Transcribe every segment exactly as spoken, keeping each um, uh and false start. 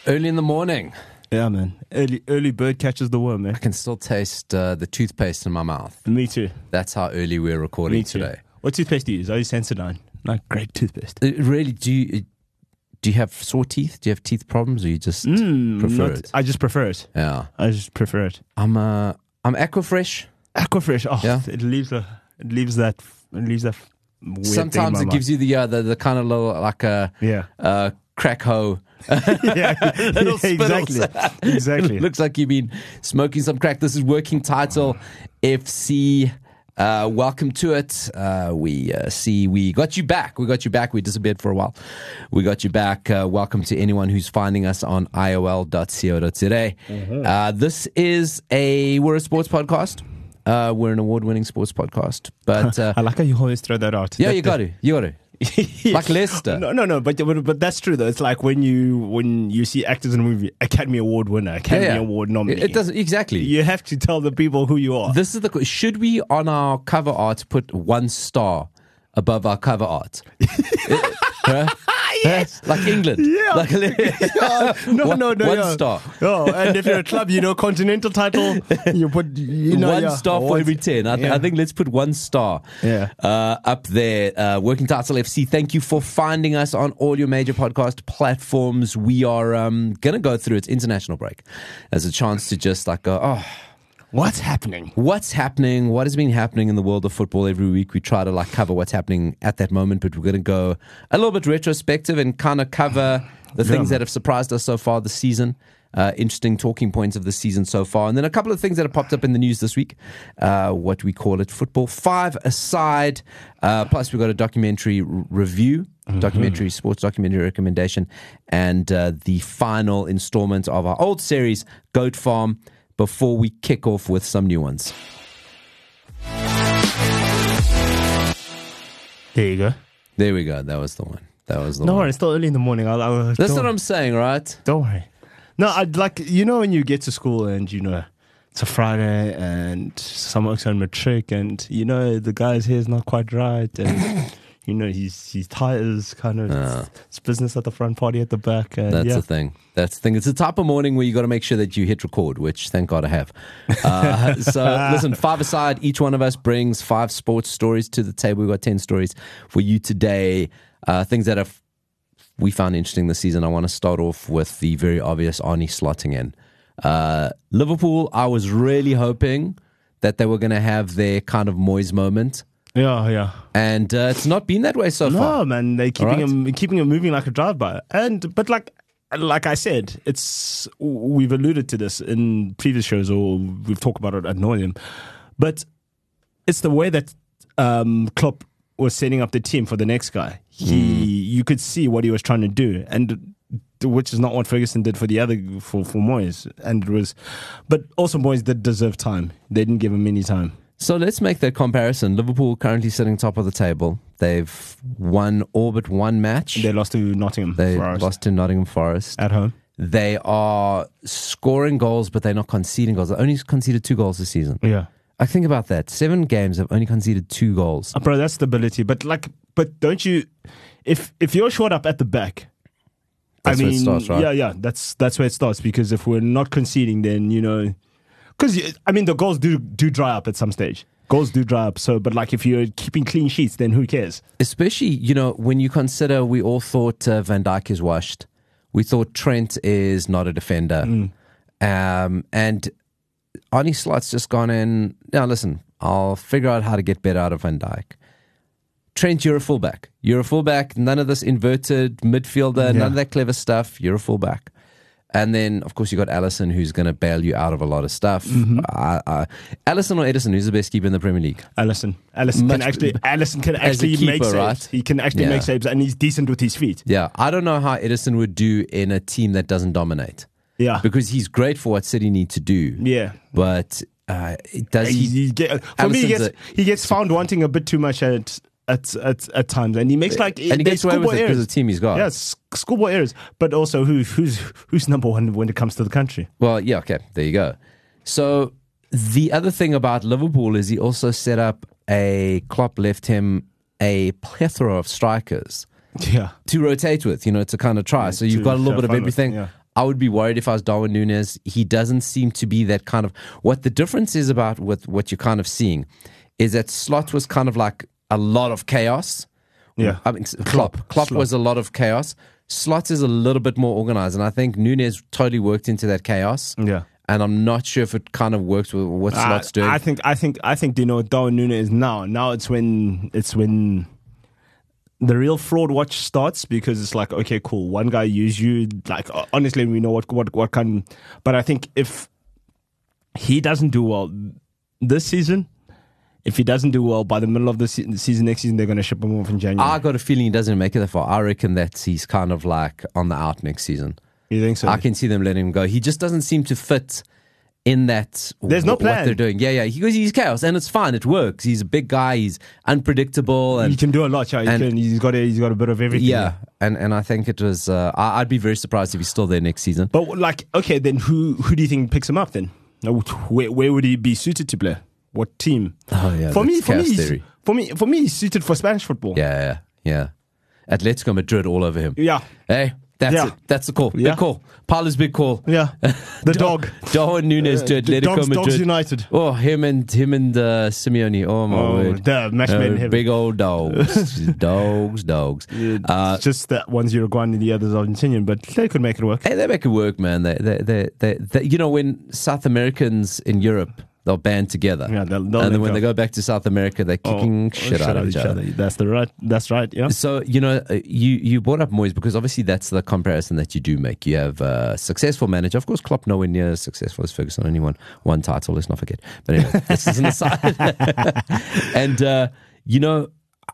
Early in the morning. Yeah, man. Early early bird catches the worm, man. I can still taste uh, the toothpaste in my mouth. Me too. That's how early we're recording Me too. today. What toothpaste do you use? I use Sensodyne. Like, great toothpaste. Uh, really, do you do you have sore teeth? Do you have teeth problems, or you just Mm, prefer not- it? I just prefer it. Yeah, I just prefer it. I'm uh, I'm Aquafresh. Aquafresh. Oh, Yeah. it leaves a, it leaves that, it leaves that weird Sometimes thing it gives you the uh, the, the kind of little like a Yeah. uh, crack hoe. yeah, Little yeah, exactly, spittles. exactly. Looks like you've been smoking some crack. This is Working Title F C. Uh, welcome to it. Uh, we uh, see we got you back. We got you back. We disappeared for a while. We got you back. Uh, welcome to anyone who's finding us on I O L dot co dot z a. Mm-hmm. Uh, this is a we're a sports podcast. Uh, we're an award-winning sports podcast. But uh, I like how you always throw that out. yeah, That- you got to. You got to. Like Leicester. No, no, no, but, but but that's true though. It's like when you when you see actors in a movie, Academy Award winner, Academy Yeah, yeah. Award nominee. It, it doesn't exactly. You have to tell the people who you are. This is the. Should we on our cover art put one star above our cover art? Huh? Yes. Like England. Yeah. Like, Yeah. No, one, no, no. One yeah. star. Oh, and if you're a club, you know, continental title, you put you know, one yeah. star for One- every ten. I, th- yeah. I think let's put one star Yeah. uh, up there. Uh, Working Title F C, thank you for finding us on all your major podcast platforms. We are um, going to go through its international break as a chance to just like go, oh, What's happening? what's happening, what has been happening in the world of football. Every week we try to like cover what's happening at that moment, but we're going to go a little bit retrospective and kind of cover the things Yeah. that have surprised us so far this season. Uh, interesting talking points of the season so far. And then a couple of things that have popped up in the news this week. Uh, what we call it, Football Five aside. Uh, plus we've got a documentary r- review, documentary, sports documentary recommendation, and uh, the final installment of our old series, Goat Farm, before we kick off with some new ones. There you go. There we go. That was the one. That was the No one. worry, it's still early in the morning. I'll, I'll, That's don't, what I'm saying, right? Don't worry. No, I'd like you know when you get to school and you know it's a Friday and someone's on matric and you know the guy's hair's not quite right and you know he's his tie is kind of Ah. it's business at the front, party at the back. And That's yeah. the thing. That's the thing. It's the type of morning where you got to make sure that you hit record, which thank God I have. Uh, so listen, five aside, each one of us brings five sports stories to the table. We've got ten stories for you today. Uh, things that have we found interesting this season. I want to start off with the very obvious Arnie slotting in. Uh, Liverpool, I was really hoping that they were going to have their kind of Moyes moment. Yeah, yeah. And uh, it's not been that way so far. No, man, they're keeping Alright. him keeping him moving like a drive-by. And but like like I said, it's we've alluded to this in previous shows or we've talked about it ad nauseum. But it's the way that um, Klopp was setting up the team for the next guy. He Mm. you could see what he was trying to do, and which is not what Ferguson did for the other for for Moyes. And it was, but also Moyes did deserve time. They didn't give him any time. So let's make that comparison. Liverpool currently sitting top of the table. They've won all but one match. They lost to Nottingham They Forest lost to Nottingham Forest. at home. They are scoring goals, but they're not conceding goals. They only conceded two goals this season. Yeah. I think about that. Seven games have only conceded two goals. Uh, bro, that's stability. But like, but don't you? If if you're short up at the back, That's I where mean, it starts, right? yeah, yeah, that's that's where it starts. Because if we're not conceding, then you know, because I mean, the goals do do dry up at some stage. Goals do dry up. So, but like, if you're keeping clean sheets, then who cares? Especially, you know, when you consider we all thought uh, Van Dijk is washed. We thought Trent is not a defender. Mm. Um, and Arnie Slot's just gone in. Now, listen, I'll figure out how to get better out of Van Dijk. Trent, you're a fullback. You're a fullback. None of this inverted midfielder, Yeah. none of that clever stuff. You're a fullback. And then, of course, you got Allison, who's going to bail you out of a lot of stuff. Mm-hmm. Uh, uh, Allison or Edison, who's the best keeper in the Premier League? Allison, Allison Much- can actually, Allison can as a actually keeper, make saves. right? He can actually Yeah. make saves, and he's decent with his feet. Yeah, I don't know how Edison would do in a team that doesn't dominate. Yeah, Because he's great for what City need to do. yeah. But uh, does He, he... he get, for me, he Alisson's gets he gets found wanting a bit too much at at at, at times, and he makes like And he there's gets away with schoolboy it because errors. of the team he's got. Yeah, it's schoolboy errors, but also who who's who's number one when it comes to the country. Well, yeah, okay, there you go. So the other thing about Liverpool is he also set up a... Klopp left him a plethora of strikers Yeah, to rotate with, you know, to kind of try. So you've to got a little have bit of fun with, everything. yeah. I would be worried if I was Darwin Núñez. He doesn't seem to be that kind of. What the difference is about with what you're kind of seeing is that Slot was kind of like a lot of chaos. Yeah. I mean, Klopp. Klopp Slot. was a lot of chaos. Slot is a little bit more organized, and I think Núñez totally worked into that chaos. Yeah. And I'm not sure if it kind of works with what Slot's I, doing. I think, I think, I think. Do you know what Darwin Núñez is now? Now it's when it's when the real fraud watch starts, because it's like, okay, cool. One guy used you. Like, honestly, we know what what what kind. But I think if he doesn't do well this season, if he doesn't do well by the middle of the se- season next season, they're going to ship him off in January. I got a feeling he doesn't make it that far. I reckon that he's kind of like on the out next season. You think so? I can see them letting him go. He just doesn't seem to fit in that. There's no w- plan. What they're doing. Yeah, yeah. He goes, he's chaos, and it's fine. It works. He's a big guy. He's unpredictable, and he can do a lot. Yeah, he and- can, he's got a, he's got a bit of everything. yeah. And and I think it was. Uh, I, I'd be very surprised if he's still there next season. But like, okay, then who who do you think picks him up then? Where where would he be suited to play? What team? Oh yeah. For me, that's for me, chaos he's, theory. for me, for me, he's suited for Spanish football. Yeah, yeah, yeah. Atletico Madrid all over him. Yeah. Hey, that's Yeah. it. That's the call. Yeah. Big call. Paula's big call. Yeah. The dog. Darwin Núñez to Uh, the Atletico dogs, Madrid. dogs United. Oh, him and him and uh, Simeone. Oh my Oh, word. the match made in Uh, heaven. big old dogs, dogs, dogs. Uh, It's just that one's Uruguayan and the other's Argentinian, but they could make it work. hey, they make it work, man. They, they, they, they, they, you know, when South Americans in Europe, they'll band together, Yeah, they'll- they'll and then link when up. they go back to South America, they're kicking Oh, shit out of each other. That's the right. That's right. Yeah. So, you know, uh, you, you brought up Moyes because obviously that's the comparison that you do make. You have a successful manager. Of course, Klopp nowhere near as successful as Ferguson. Only won one title, let's not forget. But anyway, this is an aside. And, uh, you know,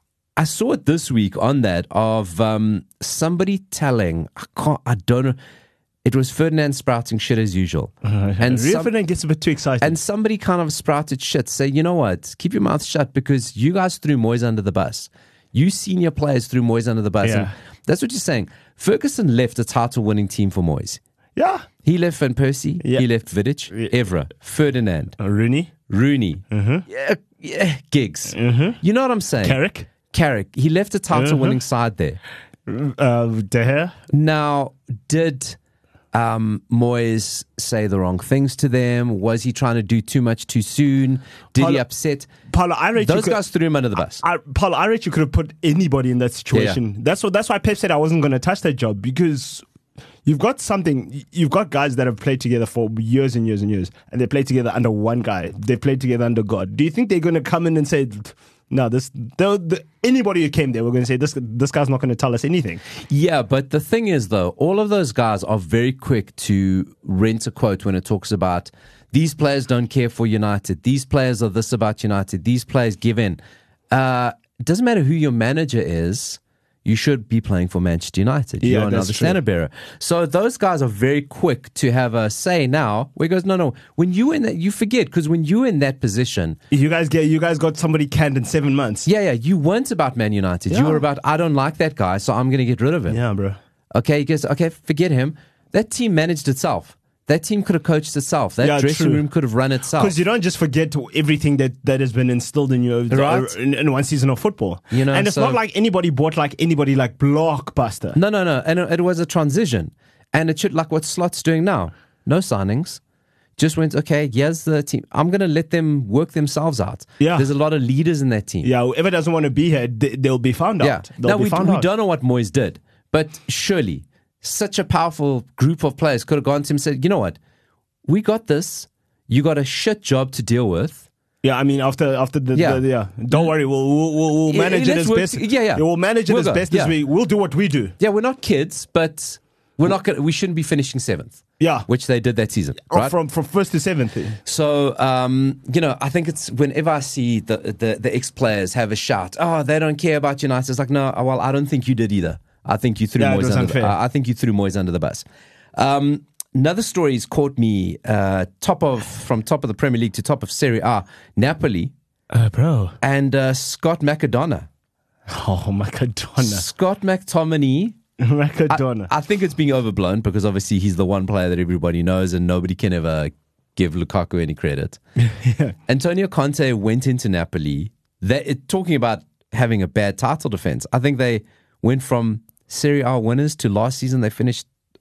I saw it this week on that of um, somebody telling, I can't, I don't know, it was Ferdinand sprouting shit as usual. And Rio some- Ferdinand gets a bit too excited. and somebody kind of sprouted shit. Say, you know what? Keep your mouth shut because you guys threw Moyes under the bus. You senior players threw Moyes under the bus. Yeah. And that's what you're saying. Ferguson left a title-winning team for Moyes. yeah. He left Van Persie. Yeah. He left Vidic, Evra, Ferdinand, Uh, Rooney, Rooney, yeah, yeah, Giggs. You know what I'm saying? Carrick, Carrick. He left a title-winning side there. uh, De Gea. Now, did um, Moyes say the wrong things to them? Was he trying to do too much too soon? Did he Paulo- upset? Paulo, I rate you Those could- guys threw him under the bus. I, Paul, I rate you could have put anybody in that situation. That's what. That's why Pep said I wasn't going to touch that job, because you've got something. You've got guys that have played together for years and years and years, and they played together under one guy. They played together under God. Do you think they're going to come in and say, "No, this"? The, anybody who came there, we're going to say this. This guy's not going to tell us anything. Yeah, but the thing is, though, all of those guys are very quick to rent a quote when it talks about these players don't care for United. These players are this about United. These players give in. Uh, it doesn't matter who your manager is. You should be playing for Manchester United. Yeah, You're that's another true. standard bearer. So those guys are very quick to have a say now. Where he goes, no, no. When you in that, you forget, because when you're in that position, You guys get. You guys got somebody canned in seven months. yeah, yeah, you weren't about Man United. You Yeah. were about, I don't like that guy, so I'm going to get rid of him. Yeah, bro. Okay, he goes, okay, forget him. That team managed itself. That team could have coached itself. That Yeah, dressing true. room could have run itself. Because you don't just forget everything that, that has been instilled in you over Right. in, in one season of football. You know, and it's so- not like anybody bought like anybody like Blockbuster. No, no, no. And it it was a transition. And it should, like what Slot's doing now. No signings. Just went, okay, here's the team. I'm going to let them work themselves out. Yeah. There's a lot of leaders in that team. Yeah, whoever doesn't want to be here, they, they'll be found Yeah. out. They'll Now, be we, found we out. don't know what Moyes did, but surely such a powerful group of players could have gone to him and said, you know what? We got this. You got a shit job to deal with. Yeah, I mean, after after the Yeah. yeah, the, yeah. Don't worry, we'll we'll, we'll, we'll Yeah, manage it let's as work best. to- yeah, yeah. we'll manage it We'll as go, best yeah. as we. We'll do what we do. Yeah, we're not kids, but we're not gonna, we shouldn't be finishing seventh. Yeah, Which they did that season, Or right? from from first to seventh. So, um, you know, I think it's whenever I see the, the, the ex-players have a shout, oh, they don't care about United. It's like, no, well, I don't think you did either. I think you threw Yeah, it Moyes was under the, unfair. uh, I think you threw Moyes under the bus. Um, another story has caught me uh, top of from top of the Premier League to top of Serie A, Napoli Uh, bro. and uh, Scott McAdonna. Oh, Macadona. Scott McTominay. Macadona. I think it's being overblown because obviously he's the one player that everybody knows and nobody can ever give Lukaku any credit. yeah. Antonio Conte went into Napoli. They, it, talking about having a bad title defense, I think they went from Serie A winners to last season they finished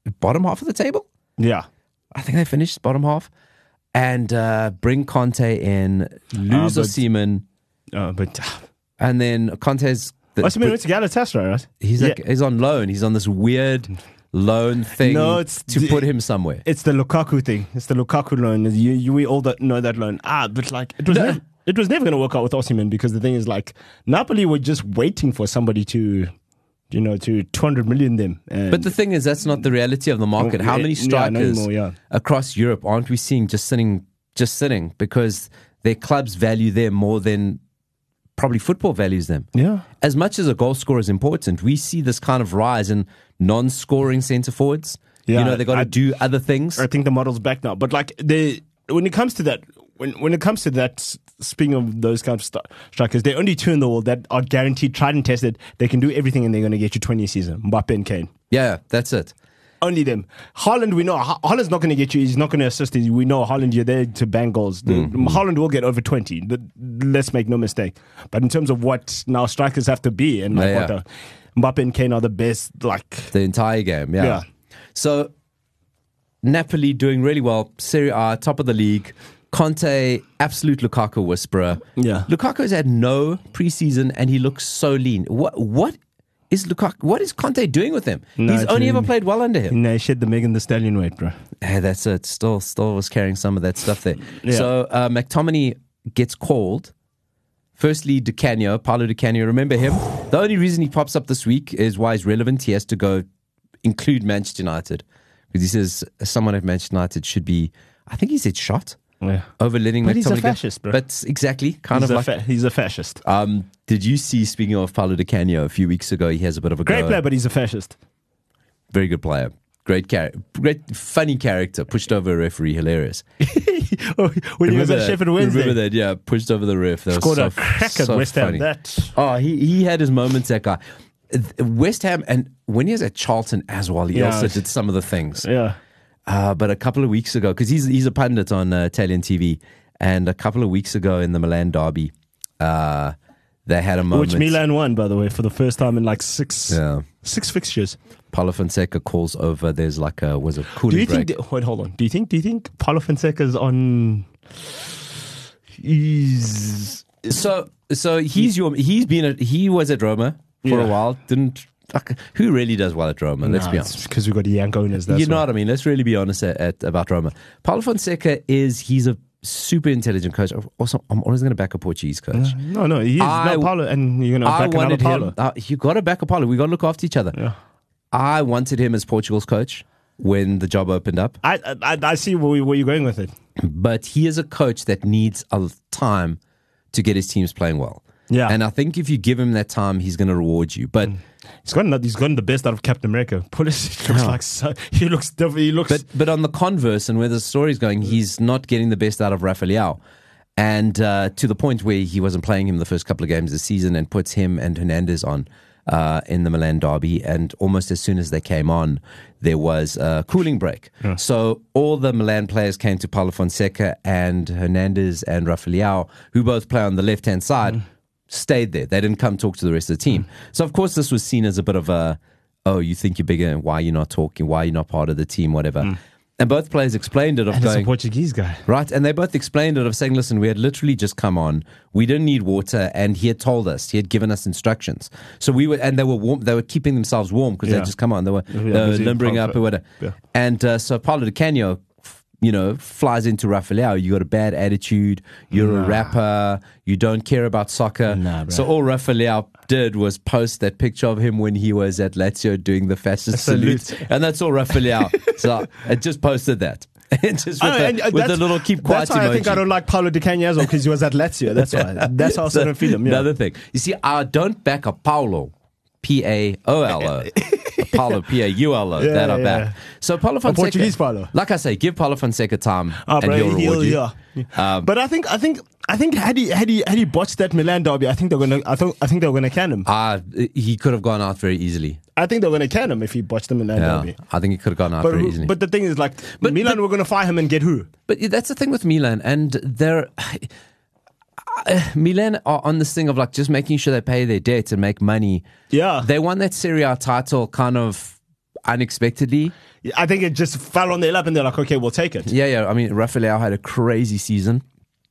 bottom half of the table. Yeah. I think they finished bottom half. And uh, bring Conte in, lose uh, Osimhen. Uh, but and then Conte's... The, Osimhen went to Galatasaray, right? He's, yeah. like, he's on loan. He's on this weird loan thing no, it's to the, put him somewhere. It's the Lukaku thing. It's the Lukaku loan. You, you, we all know that loan. Ah, but like... It was no. never, it was never going to work out with Osimhen because the thing is like, Napoli were just waiting for somebody to... You know, to two hundred million them. And but the thing is, that's not the reality of the market. How many strikers yeah, anymore, yeah. across Europe aren't we seeing just sitting, just sitting because their clubs value them more than probably football values them? Yeah. As much as a goal scorer is important, we see this kind of rise in non-scoring centre forwards. Yeah, you know, they got to do other things. I think the model's back now. But like they, when it comes to that, when when it comes to that, speaking of those kind of st- strikers, there are only two in the world that are guaranteed, tried and tested. They can do everything and they're going to get you twenty a season. Mbappe and Kane. Yeah, that's it. Only them. Haaland, we know. Ha- Haaland's not going to get you. He's not going to assist you. We know Haaland, you're there to bang goals. The, mm-hmm. Haaland will get over twenty. The, let's make no mistake. But in terms of what now strikers have to be, and like yeah, what yeah. the, Mbappe and Kane are the best, like the entire game. Yeah. yeah. So Napoli doing really well. Serie A, top of the league. Conte, absolute Lukaku whisperer. Yeah. Lukaku's had no preseason and he looks so lean. What what is Lukaku? What is Conte doing with him? No, He's only ever played well under him. No, he shed the Megan Thee Stallion weight, bro. Hey, that's it. Still, still was carrying some of that stuff there. Yeah. So uh, McTominay gets called. Firstly, Di Canio, Paulo Di Canio. Remember him? The only reason he pops up this week is why he's relevant. He has to go include Manchester United because he says someone at Manchester United should be. I think he said shot. Yeah. Over letting but McTominay he's a go. fascist, bro. But exactly, kind he's of a like fa- he's a fascist. Um, did you see? Speaking of Paulo Di Canio, a few weeks ago, he has a bit of a great go. player, but he's a fascist. Very good player, great character, great funny character. Pushed over a referee, hilarious. oh, when remember he was at Sheffield Wednesday, remember that? Yeah, pushed over the ref. That Scored was a so, crack at so West Ham. funny. That oh, he he had his moments. That guy, West Ham, and when he was at Charlton as well, he yeah, also did some of the things. Yeah. Uh, but a couple of weeks ago, because he's he's a pundit on uh, Italian T V. And a couple of weeks ago in the Milan derby, uh, they had a moment. Which Milan won, by the way, for the first time in like six yeah. six fixtures. Paulo Fonseca calls over. There's like a was a cooling do you break. think? Wait, hold on. Do you think? Do you think Paulo Fonseca's on? He's so so he's your he's been a, he was at Roma for Yeah. a while. Didn't like, who really does well at Roma? Let's Nah, be honest. because we've got young owners. That's You know why. what I mean? Let's really be honest at, at about Roma. Paulo Fonseca is he's a super intelligent coach. Also, I'm always going to back a Portuguese coach. No, no, he is I- not Paulo, and you're going to I back another wanted Paulo. him. Uh, you got to back a Paulo. We got to look after each other. Yeah. I wanted him as Portugal's coach when the job opened up. I, I I see where, where you're going with it. But he is a coach that needs a time to get his teams playing well. Yeah. And I think if you give him that time, he's going to reward you. But He's gotten he's gotten the best out of Captain America. Pulisic looks Yeah. like so, he looks diff- he looks. but but on the converse and where the story's going, he's not getting the best out of Rafael. And uh, to the point where he wasn't playing him the first couple of games of the season and puts him and Hernandez on uh, in the Milan derby. And almost as soon as they came on, there was a cooling break. Yeah. So all the Milan players came to Paulo Fonseca, and Hernandez and Rafael, who both play on the left-hand side, mm. stayed there. They didn't come talk to the rest of the team. Mm. So, of course, this was seen as a bit of a, oh, you think you're bigger, and why are you not talking? Why are you not part of the team? Whatever. Mm. And both players explained it of and going, it's a Portuguese guy. Right, and they both explained it of saying, listen, we had literally just come on. We didn't need water, and he had told us, he had given us instructions. So we were, and they were warm, they were keeping themselves warm because Yeah. they just come on. They were, Yeah, they were busy limbering up or whatever. Yeah. And uh, so Paulo Di Canio, you know, flies into Rafael. You got a bad attitude. You're Nah. a rapper. You don't care about soccer. Nah, bro. So all Rafael did was post that picture of him when he was at Lazio doing the fascist salute. salute. And that's all Rafael. So I just posted that. just with, Oh, the, and, uh, with the that's- little keep quiet That's why emoji. I think I don't like Paulo Di Canio as well, because he was at Lazio. That's why. That's how I So, don't feel him. Yeah. Another thing. You see, I don't back a Paulo, P A O L O. Paulo, P A U L O. Yeah, that I yeah. back. So Paulo Fonseca. Portuguese Paulo. Like I say, give Paulo Fonseca time Oh, and bro, he'll reward you. yeah. Um, but I think, I think, I think had he had he had he botched that Milan derby, I think they're gonna. I think I think they're gonna can him. Uh, he could have gone out very easily. I think they're gonna can him if he botched the Milan Yeah, derby. I think he could have gone out But very easily. but the thing is, like, But- Milan but- were gonna fire him and get who? But that's the thing with Milan, and they're uh, Milan are on this thing of like just making sure they pay their debt and make money. Yeah. They won that Serie A title kind of unexpectedly. I think it just fell on their lap and they're like, okay, we'll take it. Yeah, yeah. I mean, Rafael had a crazy season.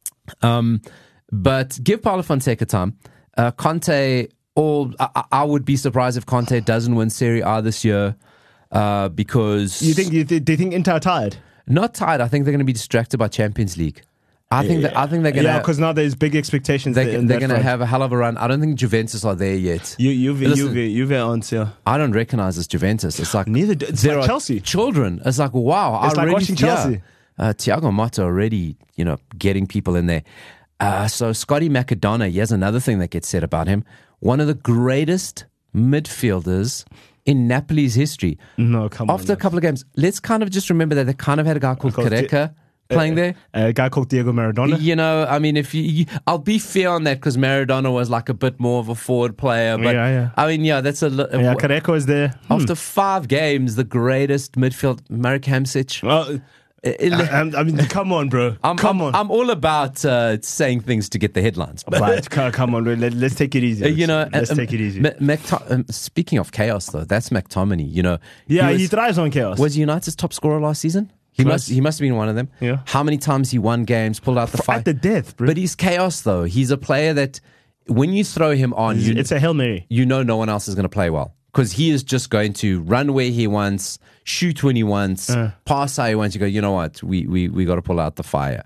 Um, but give Paulo Fonseca time. Uh, Conte, all I, I would be surprised if Conte doesn't win Serie A this year uh, because... You think, you th- do you think Inter are tired? Not tired. I think they're going to be distracted by Champions League. I think that I think they're going to yeah, because now there's big expectations. They, in they're that going to front. have a hell of a run. I don't think Juventus are there yet. You, Juve, Listen, Juve, Juve aren't, yeah. I don't recognize this Juventus. It's like Neither do, it's there like are Chelsea. Children. It's like wow. It's I like already, watching Chelsea. Yeah, uh, Thiago Motta already, you know, getting people in there. Uh, so Scotty McAdonna, he has another thing that gets said about him. One of the greatest midfielders in Napoli's history. No, come After on. a couple of games, let's kind of just remember that they kind of had a guy called Called Careca playing there. A guy called Diego Maradona. You know, I mean, if you, you I'll be fair on that because Maradona was like a bit more of a forward player. But Yeah, yeah. I mean, yeah, that's a. a Yeah, Careca is there. Hmm. After five games, the greatest midfield, Marek Hamsik. Well, In- I, I mean, come on, bro. I'm, come I'm, on. I'm all about uh, saying things to get the headlines. But come come on, bro. Let, let's take it easy. Uh, you know, let's um, take it easy. M- McTo- um, speaking of chaos, though, that's McTominay. You know, yeah, he, he, was, thrives on chaos. was United's top scorer last season. He Close. must he must have been one of them. Yeah. How many times he won games, pulled out the For- fight at the death, bro. But he's chaos, though. He's a player that when you throw him on, you, it's a Hail Mary. you know no one else is going to play well because he is just going to run where he wants, shoot when he wants, Uh. pass how he wants. You go, you know what? We we we got to pull out the fire.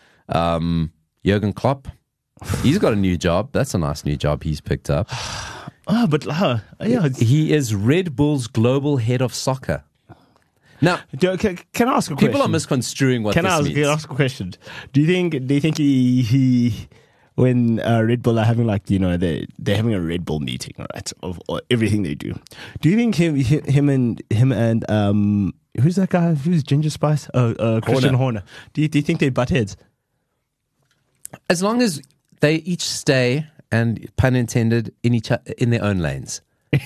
Um, Jurgen Klopp, he's got a new job. That's a nice new job he's picked up. Oh, but uh, yeah. He is Red Bull's global head of soccer. Now, Do- Can, can I ask a question? people are misconstruing what Can this I ask, means. can I ask a question? Do you think? Do you think he he when uh, Red Bull are having like you know they they're having a Red Bull meeting, right? Of, of everything they do. Do you think him him and him and um who's that guy? Who's Ginger Spice? Oh, uh, Christian Horner. Do you do you think they butt heads? As long as they each stay, and pun intended, in each in their own lanes.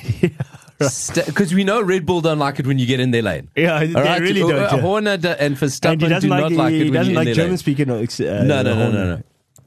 Because we know Red Bull don't like it when you get in their lane. Yeah, they All right? really Uh, don't. Yeah. Horner do- and Verstappen And he doesn't do like, not like he it when doesn't you're like in their German lane. speaking. Uh, No, no, no, Horner. no, no.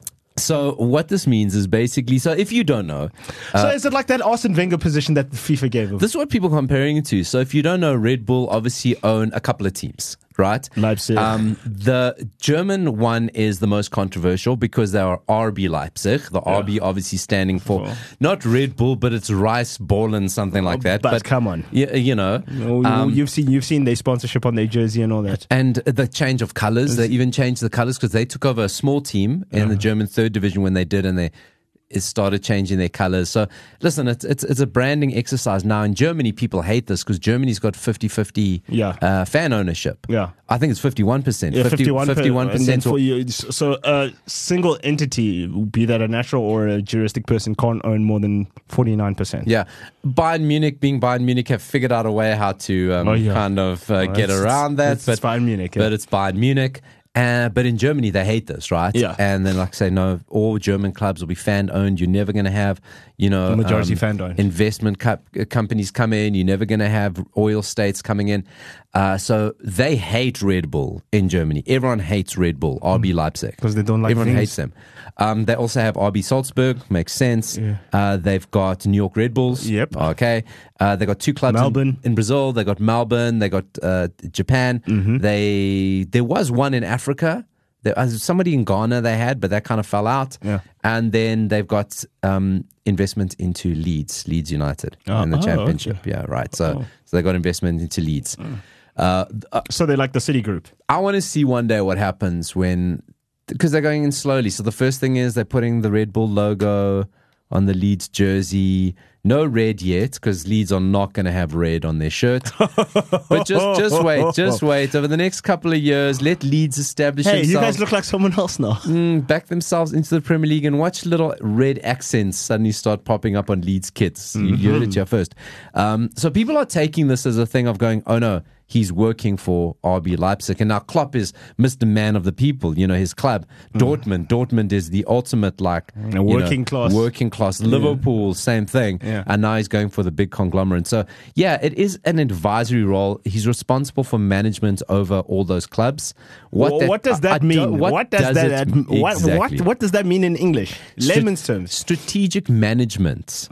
So what this means is basically, so if you don't know, So uh, is it like that Arsene Wenger position that FIFA gave him? this is what people are comparing it to. So if you don't know, Red Bull obviously own a couple of teams, right? Leipzig. Um, the German one is the most controversial because they are R B Leipzig. The R B obviously standing for Well. not Red Bull, but it's Rice Bollen, something like that. but come on. you, you know, Oh, um, you've seen you've seen their sponsorship on their jersey and all that. and the change of colors. They even changed the colors because they took over a small team in the German third division when they did, and they it started changing their colors. So listen, it's it's, it's a branding exercise. Now in Germany, people hate this because Germany's got fifty-fifty Yeah. uh, fan ownership. Yeah. I think it's fifty-one percent. Yeah, fifty-one fifty-one percent. for you. So a single entity, be that a natural or a juristic person, can't own more than forty-nine percent. Yeah. Bayern Munich, being Bayern Munich, have figured out a way how to um, Oh, yeah. kind of uh, get it's- around that. it's- it's Bayern Munich, yeah. But it's Bayern Munich. Uh, but in Germany, they hate this, right? Yeah. And then, like I say, no, all German clubs will be fan owned. You're never going to have, you know, Majority fan-owned. investment co- companies come in. You're never going to have oil states coming in. Uh, so they hate Red Bull in Germany. Everyone hates Red Bull, R B Leipzig. 'Cause they don't like Everyone things. hates them. Um, they also have R B Salzburg, makes sense. Yeah. Uh, they've got New York Red Bulls. Yep. Okay. Uh, they got two clubs in- Melbourne. In, Brazil. They got Melbourne. They got uh, Japan. Mm-hmm. They there was one in Africa. There was somebody in Ghana they had, but that kind of fell out. Yeah. And then they've got um, investment into Leeds, Leeds United Oh, in the oh, championship. okay. Yeah, right. So, Oh. so they got investment into Leeds. Uh, uh, So they like the City Group. I want to see one day what happens when, because they're going in slowly. So the first thing is they're putting the Red Bull logo on the Leeds jersey. No red yet, because Leeds are not going to have red on their shirt. But just, just wait, just wait. Over the next couple of years, let Leeds establish Hey, themselves. you guys look like someone else now. Mm, back themselves into the Premier League and watch little red accents suddenly start popping up on Leeds kits. You, you heard it here first. Um, so people are taking this as a thing of going, oh no, he's working for R B Leipzig. And now Klopp is Mister Man of the people, you know, his club. Dortmund. Dortmund is the ultimate, like, you working know, class. Working class. Liverpool, same thing. Yeah. And now he's going for the big conglomerate. So, yeah, it is an advisory role. He's responsible for management over all those clubs. What, that- what does I- that I don't- mean? what What, does, does that? it- ad- what, exactly. what what does that mean in English? Stra- Layman's terms. Strategic management.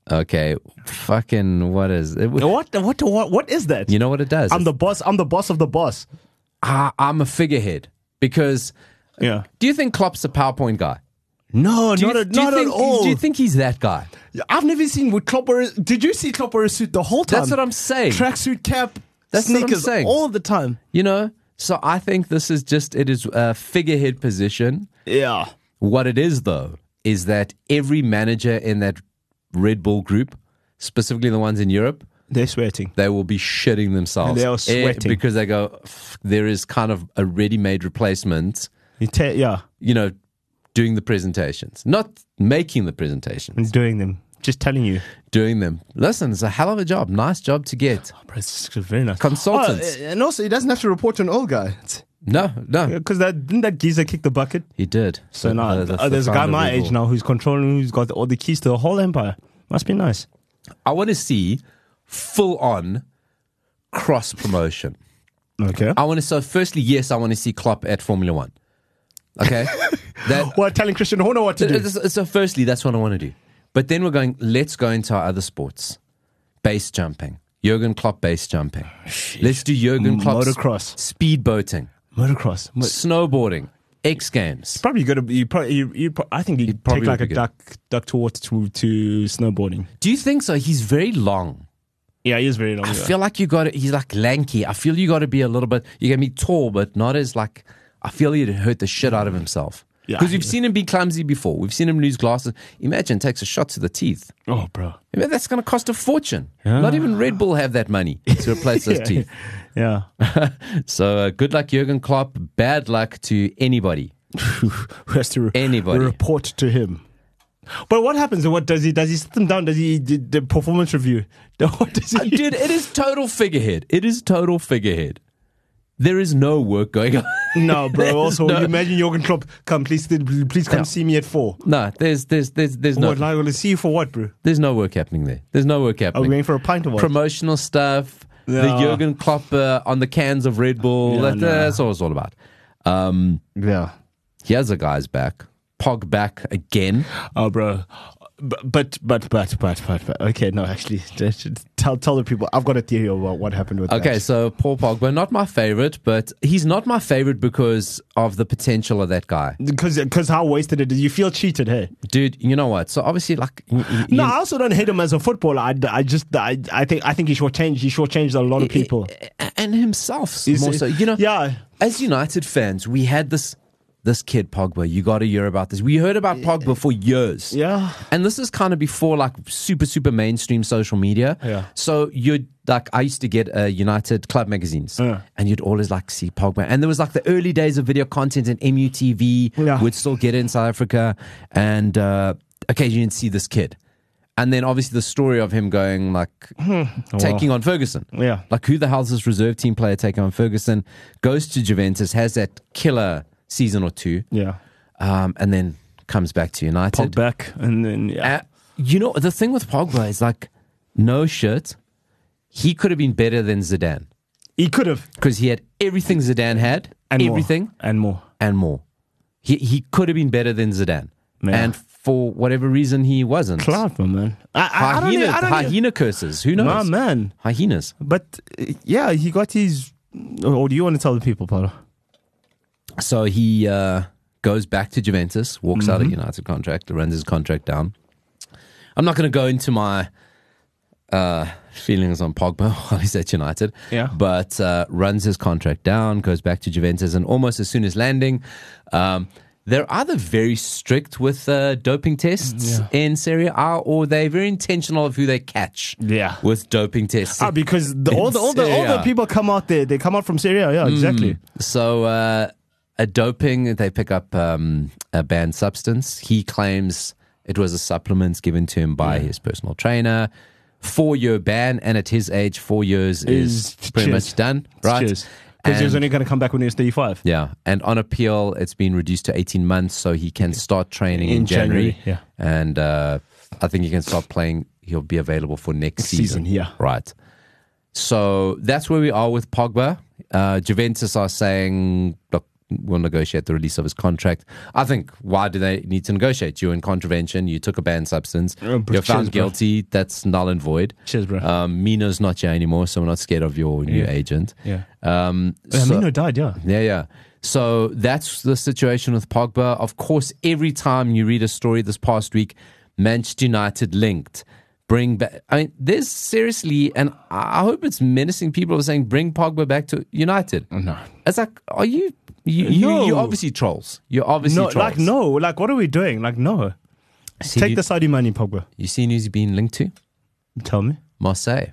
Okay, fucking what is it? What what what what is that? You know what it does? I'm the boss. I'm the boss of the boss. I, I'm a figurehead because. Yeah. Do you think Klopp's a PowerPoint guy? No, Do not, you, a, do you not think, at all. Do you think he's that guy? I've never seen with Klopp wear. Did you see Klopp wear a suit the whole time? That's what I'm saying. Tracksuit cap, That's what I'm sneakers saying. all the time. You know, so I think this is just it is a figurehead position. Yeah. What it is though is that every manager in that Red Bull group, specifically the ones in Europe, they're sweating. they will be shitting themselves. They are Eh, sweating. because they go. There is kind of a ready-made replacement. You te- yeah, You know, doing the presentations, not making the presentations, and doing them. Just telling you. doing them. Listen, it's a hell of a job. Nice job to get. Bro, it's very nice. Consultants. Oh, and also, he doesn't have to report to an old guy. No, no, Because that didn't that geezer kick the bucket? he did. So The- now the- the- uh, there's the a guy founder my of Red age Bull. now who's controlling, who's got all the keys to the whole empire. Must be nice. I want to see full on cross promotion. Okay. I want to. So, firstly, yes, I want to see Klopp at Formula One. Okay, that. What, telling Christian Horner what to do? So, so firstly, that's what I want to do. But then we're going. Let's go into our other sports. Base jumping. Jurgen Klopp base jumping. Let's do Jurgen Klopp Motocross. speedboating, Motocross. Mo- snowboarding, X Games. Probably good. You probably, you, you, pro- I think you probably take like would a be good. duck, duck towards to, to snowboarding. Do you think so? He's very long. Yeah, he is very long. I feel like you got to, he's like lanky. I feel you got to be a little bit, you can be tall, but not as like, I feel he'd hurt the shit out of himself. Yeah. Because we've seen him be clumsy before. We've seen him lose glasses. Imagine takes a shot to the teeth. Oh, bro. I mean, that's going to cost a fortune. Yeah. Not even Red Bull have that money to replace those Yeah. teeth. Yeah. So uh, good luck, Jurgen Klopp. Bad luck to anybody. Who has to re- Anybody. report to him? But what happens? What does he? Does he sit them down? Does he do the performance review? What does he? Dude, it is total figurehead. It is total figurehead. There is no work going on. No, bro. Also, No. you imagine Jurgen Klopp. Come, please, please come Yeah. see me at four. No, there's there's there's there's no What? Like, going to see you for what, bro? there's no work happening there. There's no work Are we happening. going for a pint or what? Promotional stuff, the Yeah. Jurgen Klopp uh, on the cans of Red Bull. Yeah, that, no. That's all it's all about. Um, Yeah. here's a guy's back. Pog back again. Oh, bro. But but but but but but, but. Okay, no, actually, tell tell the people. I've got a theory about what happened with Okay, that. so Paul Pogba, not my favorite, but he's not my favorite because of the potential of that guy. Because because how wasted it is. You feel cheated, hey? Dude, you know what? So obviously, like, you, you- No, I also don't hate him as a footballer. I, I just I, I think I think he shortchanged he shortchanged a lot of people. and himself You more see- so. You know, yeah. as United fans, we had this this kid Pogba. You got to hear about this. We heard about Pogba for years. Yeah. And this is kind of before like super, super mainstream social media. Yeah. So you'd like, I used to get uh, United club magazines Yeah. and you'd always like see Pogba. And there was like the early days of video content and M U T V Yeah. would still get it in South Africa. And uh, occasionally you'd see this kid. And then obviously the story of him going like taking on Ferguson. Yeah. Like who the hell's this reserve team player taking on Ferguson? Goes to Juventus, has that killer season or two. Yeah. Um, and then comes back to United. Pog back and then yeah. Uh, you know, the thing with Pogba is like, no shit, he could have been better than Zidane He could have because he had everything Zidane had, and everything more. and more. and more. He he could have been better than Zidane, Yeah. and for whatever reason he wasn't. Cloud, my man. I, I, I don't Hyena, know. I don't hyena know. curses. Who knows? My man. Hyenas. But uh, yeah, he got his. Or do you want to tell the people, Paulo? So he uh, goes back to Juventus, walks out of Mm-hmm. United contract, runs his contract down. I'm not going to go into my uh, feelings on Pogba while he's at United, Yeah. but uh, runs his contract down, goes back to Juventus, and almost as soon as landing, um, they're either very strict with uh, doping tests Yeah. in Serie A, or they're very intentional of who they catch Yeah. with doping tests. Ah, because the, all the all the all Serie the A. people come out there. They come out from Syria. Yeah, exactly. So, uh, a doping, they pick up um, a banned substance. He claims it was a supplement given to him by his personal trainer. Four year ban, and at his age, four years is, Is- pretty cheers. much done, right? Because he was And- only going to come back when he was thirty-five. yeah, and on appeal, it's been reduced to eighteen months, so he can start training in, In January. January, yeah. And uh, I think he can start playing. He'll be available for next season. Season, yeah. Right. So that's where we are with Pogba. Uh, Juventus are saying, look, will negotiate the release of his contract. I think, why do they need to negotiate? You're in contravention. You took a banned substance. Oh, bro, You're found cheers, bro. guilty. That's null and void. Cheers, bro. Um, Mino's not here anymore, so we're not scared of your new Yeah. agent. Yeah. Um, Yeah, so- Mino died, yeah. yeah, yeah. So that's the situation with Pogba. Of course, every time you read a story this past week, Manchester United linked. Bring back. I mean, there's seriously, and I hope it's menacing people are saying, bring Pogba back to United. No. It's like, are you, you, you No. you're obviously trolls. You're obviously No, trolls. like, no. Like, what are we doing? Like, no. See, Take you, the Saudi money, Pogba. you seen who's he been linked to? Tell me. Marseille.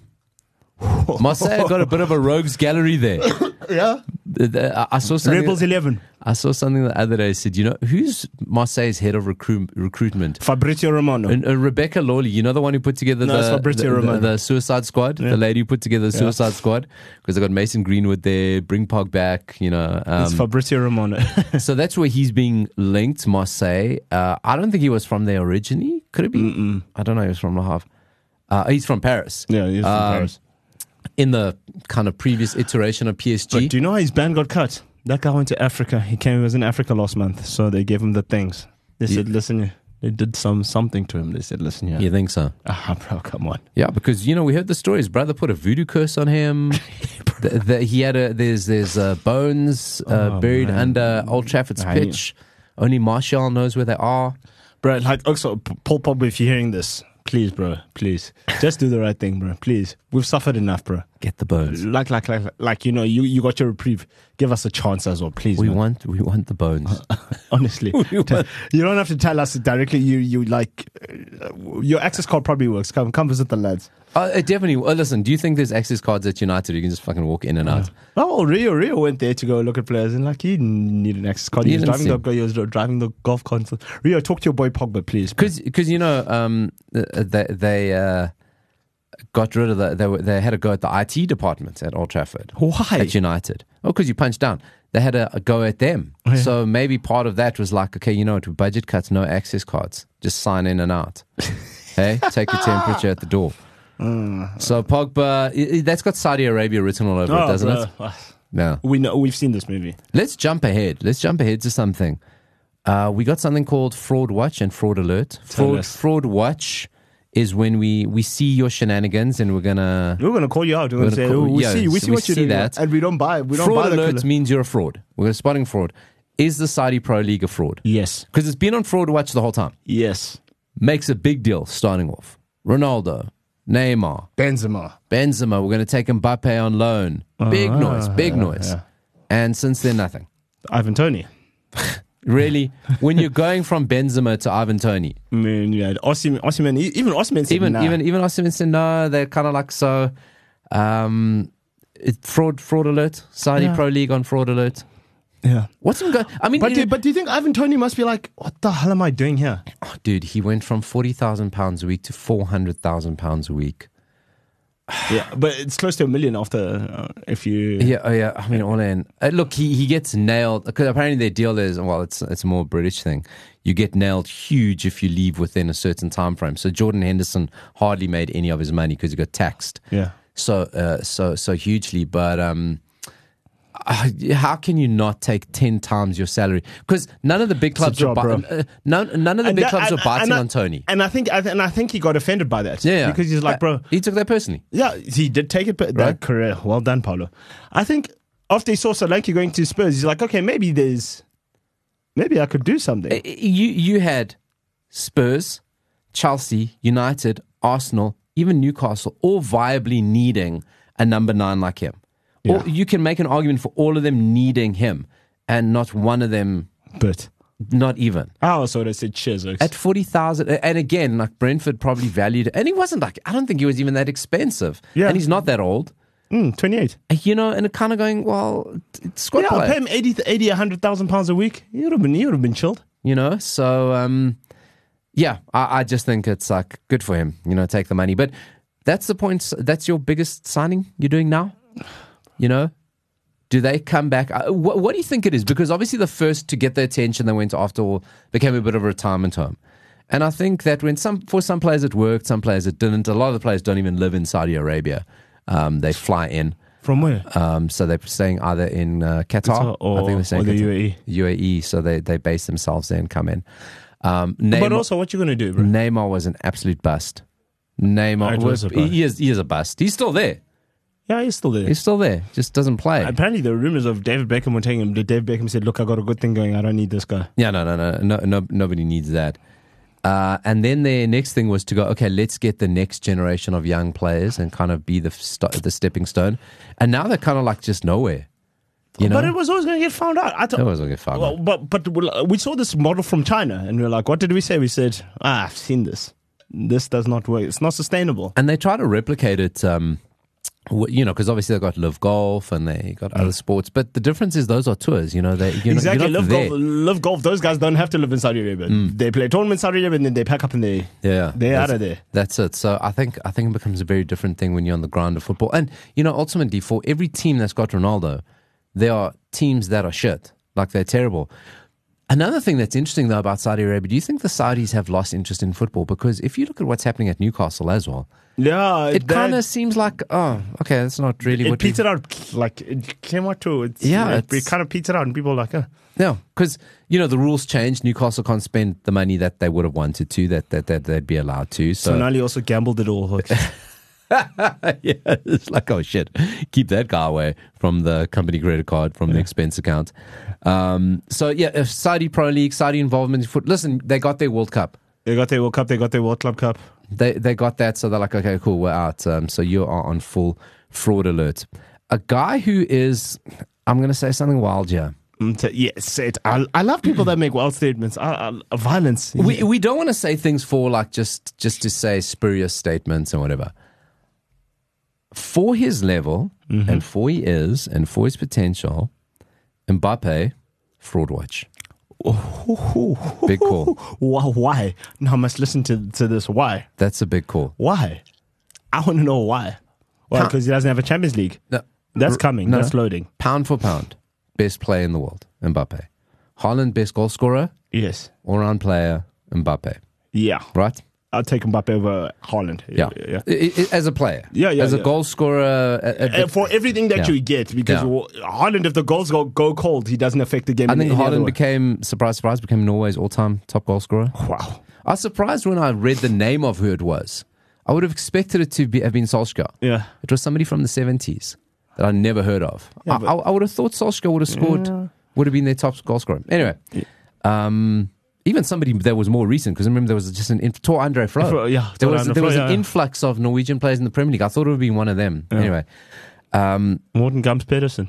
Marseille got a bit of a rogues gallery there. Yeah. The- the- I- I saw something. Rebels eleven. I saw something the other day. Said, you know, who's Marseille's head of recruit, recruitment? Fabrizio Romano. And, uh, Rebecca Lawley, you know the one who put together No, it's the, Fabrizio the, the, Romano. the Suicide Squad? Yeah. The lady who put together the Yeah. Suicide Squad? Because they got Mason Greenwood there, bring Pog back, you know. it's Um, Fabrizio Romano. so that's where he's being linked, Marseille. Uh, I don't think he was from there originally. Could it be? Mm-mm. I don't know. He was from Le Havre. Uh, he's from Paris. Yeah, he's from Um, Paris. In the kind of previous iteration of P S G. But do you know how his band got cut? That guy went to Africa. He came. He was in Africa last month, so they gave him the things. They said, Yeah. "Listen, they did some something to him." They said, "Listen, yeah, You think so? ah, bro, come on." Yeah, because you know we heard the story. His brother put a voodoo curse on him. the, the, he had a there's there's uh, bones uh, Oh, buried man. under Old Trafford's I knew. pitch. Only Martial knows where they are. Bro, like also P- Paul Pogba, if you're hearing this, please, bro, please, just do the right thing, bro. Please, we've suffered enough, bro. Get the bones. Like, like, like, like, you know, you, you got your reprieve. Give us a chance as well, please. We man. want we want the bones. Honestly, We T- want- you don't have to tell us directly. You, you like uh, your access card probably works. Come, come visit the lads. Uh, it definitely. Uh, listen, do you think there's access cards at United? You can just fucking walk in and out. Oh, Rio, Rio went there to go look at players, and like he didn't need an access card. He You was didn't driving the, he was driving the golf console. Rio, talk to your boy Pogba, please. Because you know um, uh, they they uh, got rid of the they were, they had a go at the I T department at Old Trafford. Why? At United. Oh, because you punched down. They had a, a go at them. Oh, yeah. So maybe part of that was like, okay, you know what, with budget cuts, no access cards. Just sign in and out. Hey, take your temperature at the door. Mm. So Pogba, i- i- that's got Saudi Arabia written all over it, doesn't bro. it? it? Yeah. We know. We've seen this movie. Let's jump ahead. Let's jump ahead to something. Uh, we got something called Fraud Watch and Fraud Alert. Tell Fraud, us. fraud Watch is when we, we see your shenanigans and we're going to... We're gonna call you out. We're gonna We're say, gonna call- oh, we yeah, see, we so see we what you're see doing, that. and we don't buy. We don't Fraud buy the Alert killer. means you're a fraud. We're spotting fraud. Is the Saudi Pro League a fraud? Yes, Because it's been on Fraud Watch the whole time. yes. Makes a big deal starting off. Ronaldo, Neymar, Benzema. Benzema. We're going to take Mbappe on loan. Big Ah, noise, big yeah, noise. yeah. And since then, nothing. Ivan Toney. Really, when you're going from Benzema to Ivan Toney, I mean, you had Osimhen, Osimhen, e- even Osimhen said, even nah. even even Osimhen said no. They're kind of like so. Um, it, fraud, fraud alert. Saudi Yeah. Pro League on fraud alert. yeah. What's him going? I mean, But you do, know- but do you think Ivan Toney must be like, what the hell am I doing here? oh, dude, he went from forty thousand pounds a week to four hundred thousand pounds a week. Yeah, but it's close to a million after uh, if you. Yeah, oh yeah. I mean, all in. Uh, look, he, he gets nailed because apparently their deal is well, it's it's a more British thing. You get nailed huge if you leave within a certain time frame. So Jordan Henderson hardly made any of his money because he got taxed. Yeah. So uh, so so hugely. But um, uh, how can you not take ten times your salary? Because none of the big a clubs job, are bro. bi- uh, none none of the And big that- clubs and- are biting and I- on Tony. And I think, I th- and I think he got offended by that. Yeah, yeah. because he's like, Uh, bro, he took that personally. yeah, he did take it, but Right. that career, well done, Paulo. I think after he saw Solanke going to Spurs, he's like, okay, maybe there's, maybe I could do something. Uh, You you had Spurs, Chelsea, United, Arsenal, even Newcastle, all viably needing a number nine like him. Yeah. Or you can make an argument for all of them needing him, and not one of them, But not even. I also would have said cheers. Oaks. At forty thousand, and again, like Brentford probably valued it, and he wasn't like, I don't think he was even that expensive. Yeah. And he's not that old, Mm, twenty-eight. you know, and it kind of going, well, it's squad Yeah, I'll player. pay him eighty, eighty, one hundred thousand pounds a week. He would have been, he would have been chilled. You know, so um, yeah, I, I just think it's like good for him. You know, take the money, but that's the point. That's your biggest signing you're doing now. You know, do they come back? Uh, what, what do you think it is? Because obviously the first to get the attention they went after all became a bit of a retirement home, and I think that when some for some players it worked, some players it didn't. A lot of the players don't even live in Saudi Arabia. Um, they fly in. From where? Um, so they're staying either in uh, Qatar, Qatar or- I think they're staying or the Qatar. U A E. U A E, so they, they base themselves there and come in. Um, Neymar, But also, what you gonna do, bro? Neymar was an absolute bust. Neymar It was, was a bust. he, is, he is a bust. He's still there. Yeah, he's still there. He's still there. Just doesn't play. Apparently, the rumors of David Beckham were taking him. David Beckham said, "Look, I got a good thing going. I don't need this guy." Yeah, no, no, no, no, no nobody needs that. Uh, and then their next thing was to go, okay, let's get the next generation of young players and kind of be the st- the stepping stone. And now they're kind of like just nowhere. You know, But it was always going to get found out. I thought, it was okay, fine. well, but but we saw this model from China, and we were like, "What did we say?" We said, "Ah, I've seen this. This does not work. It's not sustainable." And they try to replicate it, um, w- you know, because obviously they've got Live Golf and they got other sports. But the difference is those are tours, you know. They, you know Exactly. you're not Live there. golf, live golf. Those guys don't have to live in Saudi Arabia. They play a tournament in Saudi Arabia, and then they pack up and they Yeah, they're that's- out of there. That's it. So I think I think it becomes a very different thing when you're on the ground of football. And you know, ultimately, for every team that's got Ronaldo, there are teams that are shit, like they're terrible. Another thing that's interesting though about Saudi Arabia, do you think the Saudis have lost interest in football? Because if you look at what's happening at Newcastle as well, Yeah, it that- kind of seems like, oh, okay, that's not really it what we... petered out. Like it came out to it's, Yeah, it, it's- it kind of petered out, and people were like, uh, No, because you know the rules changed. Newcastle can't spend the money that they would have wanted to, that that, that they'd be allowed to. so So, Nali also gambled it all. yeah, it's like, oh shit, keep that guy away from the company credit card, from the expense account. Um, so yeah, if Saudi Pro League, Saudi involvement in foot. Listen, they got their World Cup. They got their World Cup. They got their World Club Cup. They they got that, so they're like, okay, cool, we're out. Um, so you are on full fraud alert. A guy who is, I'm going to say something wild here. Mm, t- Yes, it. I, I love people that make wild statements. I, I, violence. We we don't want to say things for like just just to say spurious statements and whatever. For his level and for he is and for his potential, Mbappe, fraud watch. Big call. Why? Why? Now I must listen to, to this. Why? That's a big call. Why? I want to know why. Why? How- Because he doesn't have a Champions League. No, That's r- coming. no. That's loading. Pound for pound, best player in the world, Mbappe. Haaland, best goal scorer, Yes. all-round player, Mbappe. Yeah. Right? I'll take Mbappe over Haaland. Yeah. yeah. I- I- as a player. Yeah, yeah, As a yeah. goal scorer. uh, uh, Uh, for everything that Yeah. you get, because Yeah. Haaland, if the goals go, go cold, he doesn't affect the game. I in think any other Haaland way. became, surprise, surprise, became Norway's all-time top goal scorer. Wow. I was surprised when I read the name of who it was. I would have expected it to be, have been Solskjaer. Yeah. It was somebody from the seventies that I never heard of. Yeah, I, but- I, I would have thought Solskjaer would have scored, would have been their top goal scorer. Anyway, um, even somebody that was more recent, because I remember there was just an inf- Tor Andre Flo. Flo, yeah, there Tor was Andre there Flo, was yeah, an yeah. influx of Norwegian players in the Premier League. I thought it would have been one of them. Anyway, um, Morten Gams Pedersen.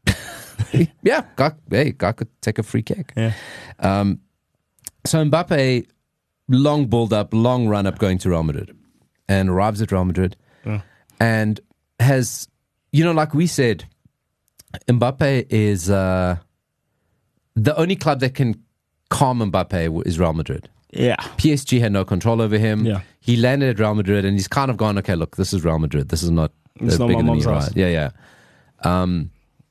yeah, guy, hey, guy could take a free kick. Yeah. Um, so Mbappe, long build up, long run up going to Real Madrid, and arrives at Real Madrid, Yeah. and has, you know, like we said, Mbappe is uh, the only club that can calm Mbappe is Real Madrid. Yeah. P S G had no control over him. Yeah. He landed at Real Madrid, and he's kind of gone, okay, look, this is Real Madrid. This is not It's uh, not bigger my than me, mom's right? house. Yeah, yeah. Um,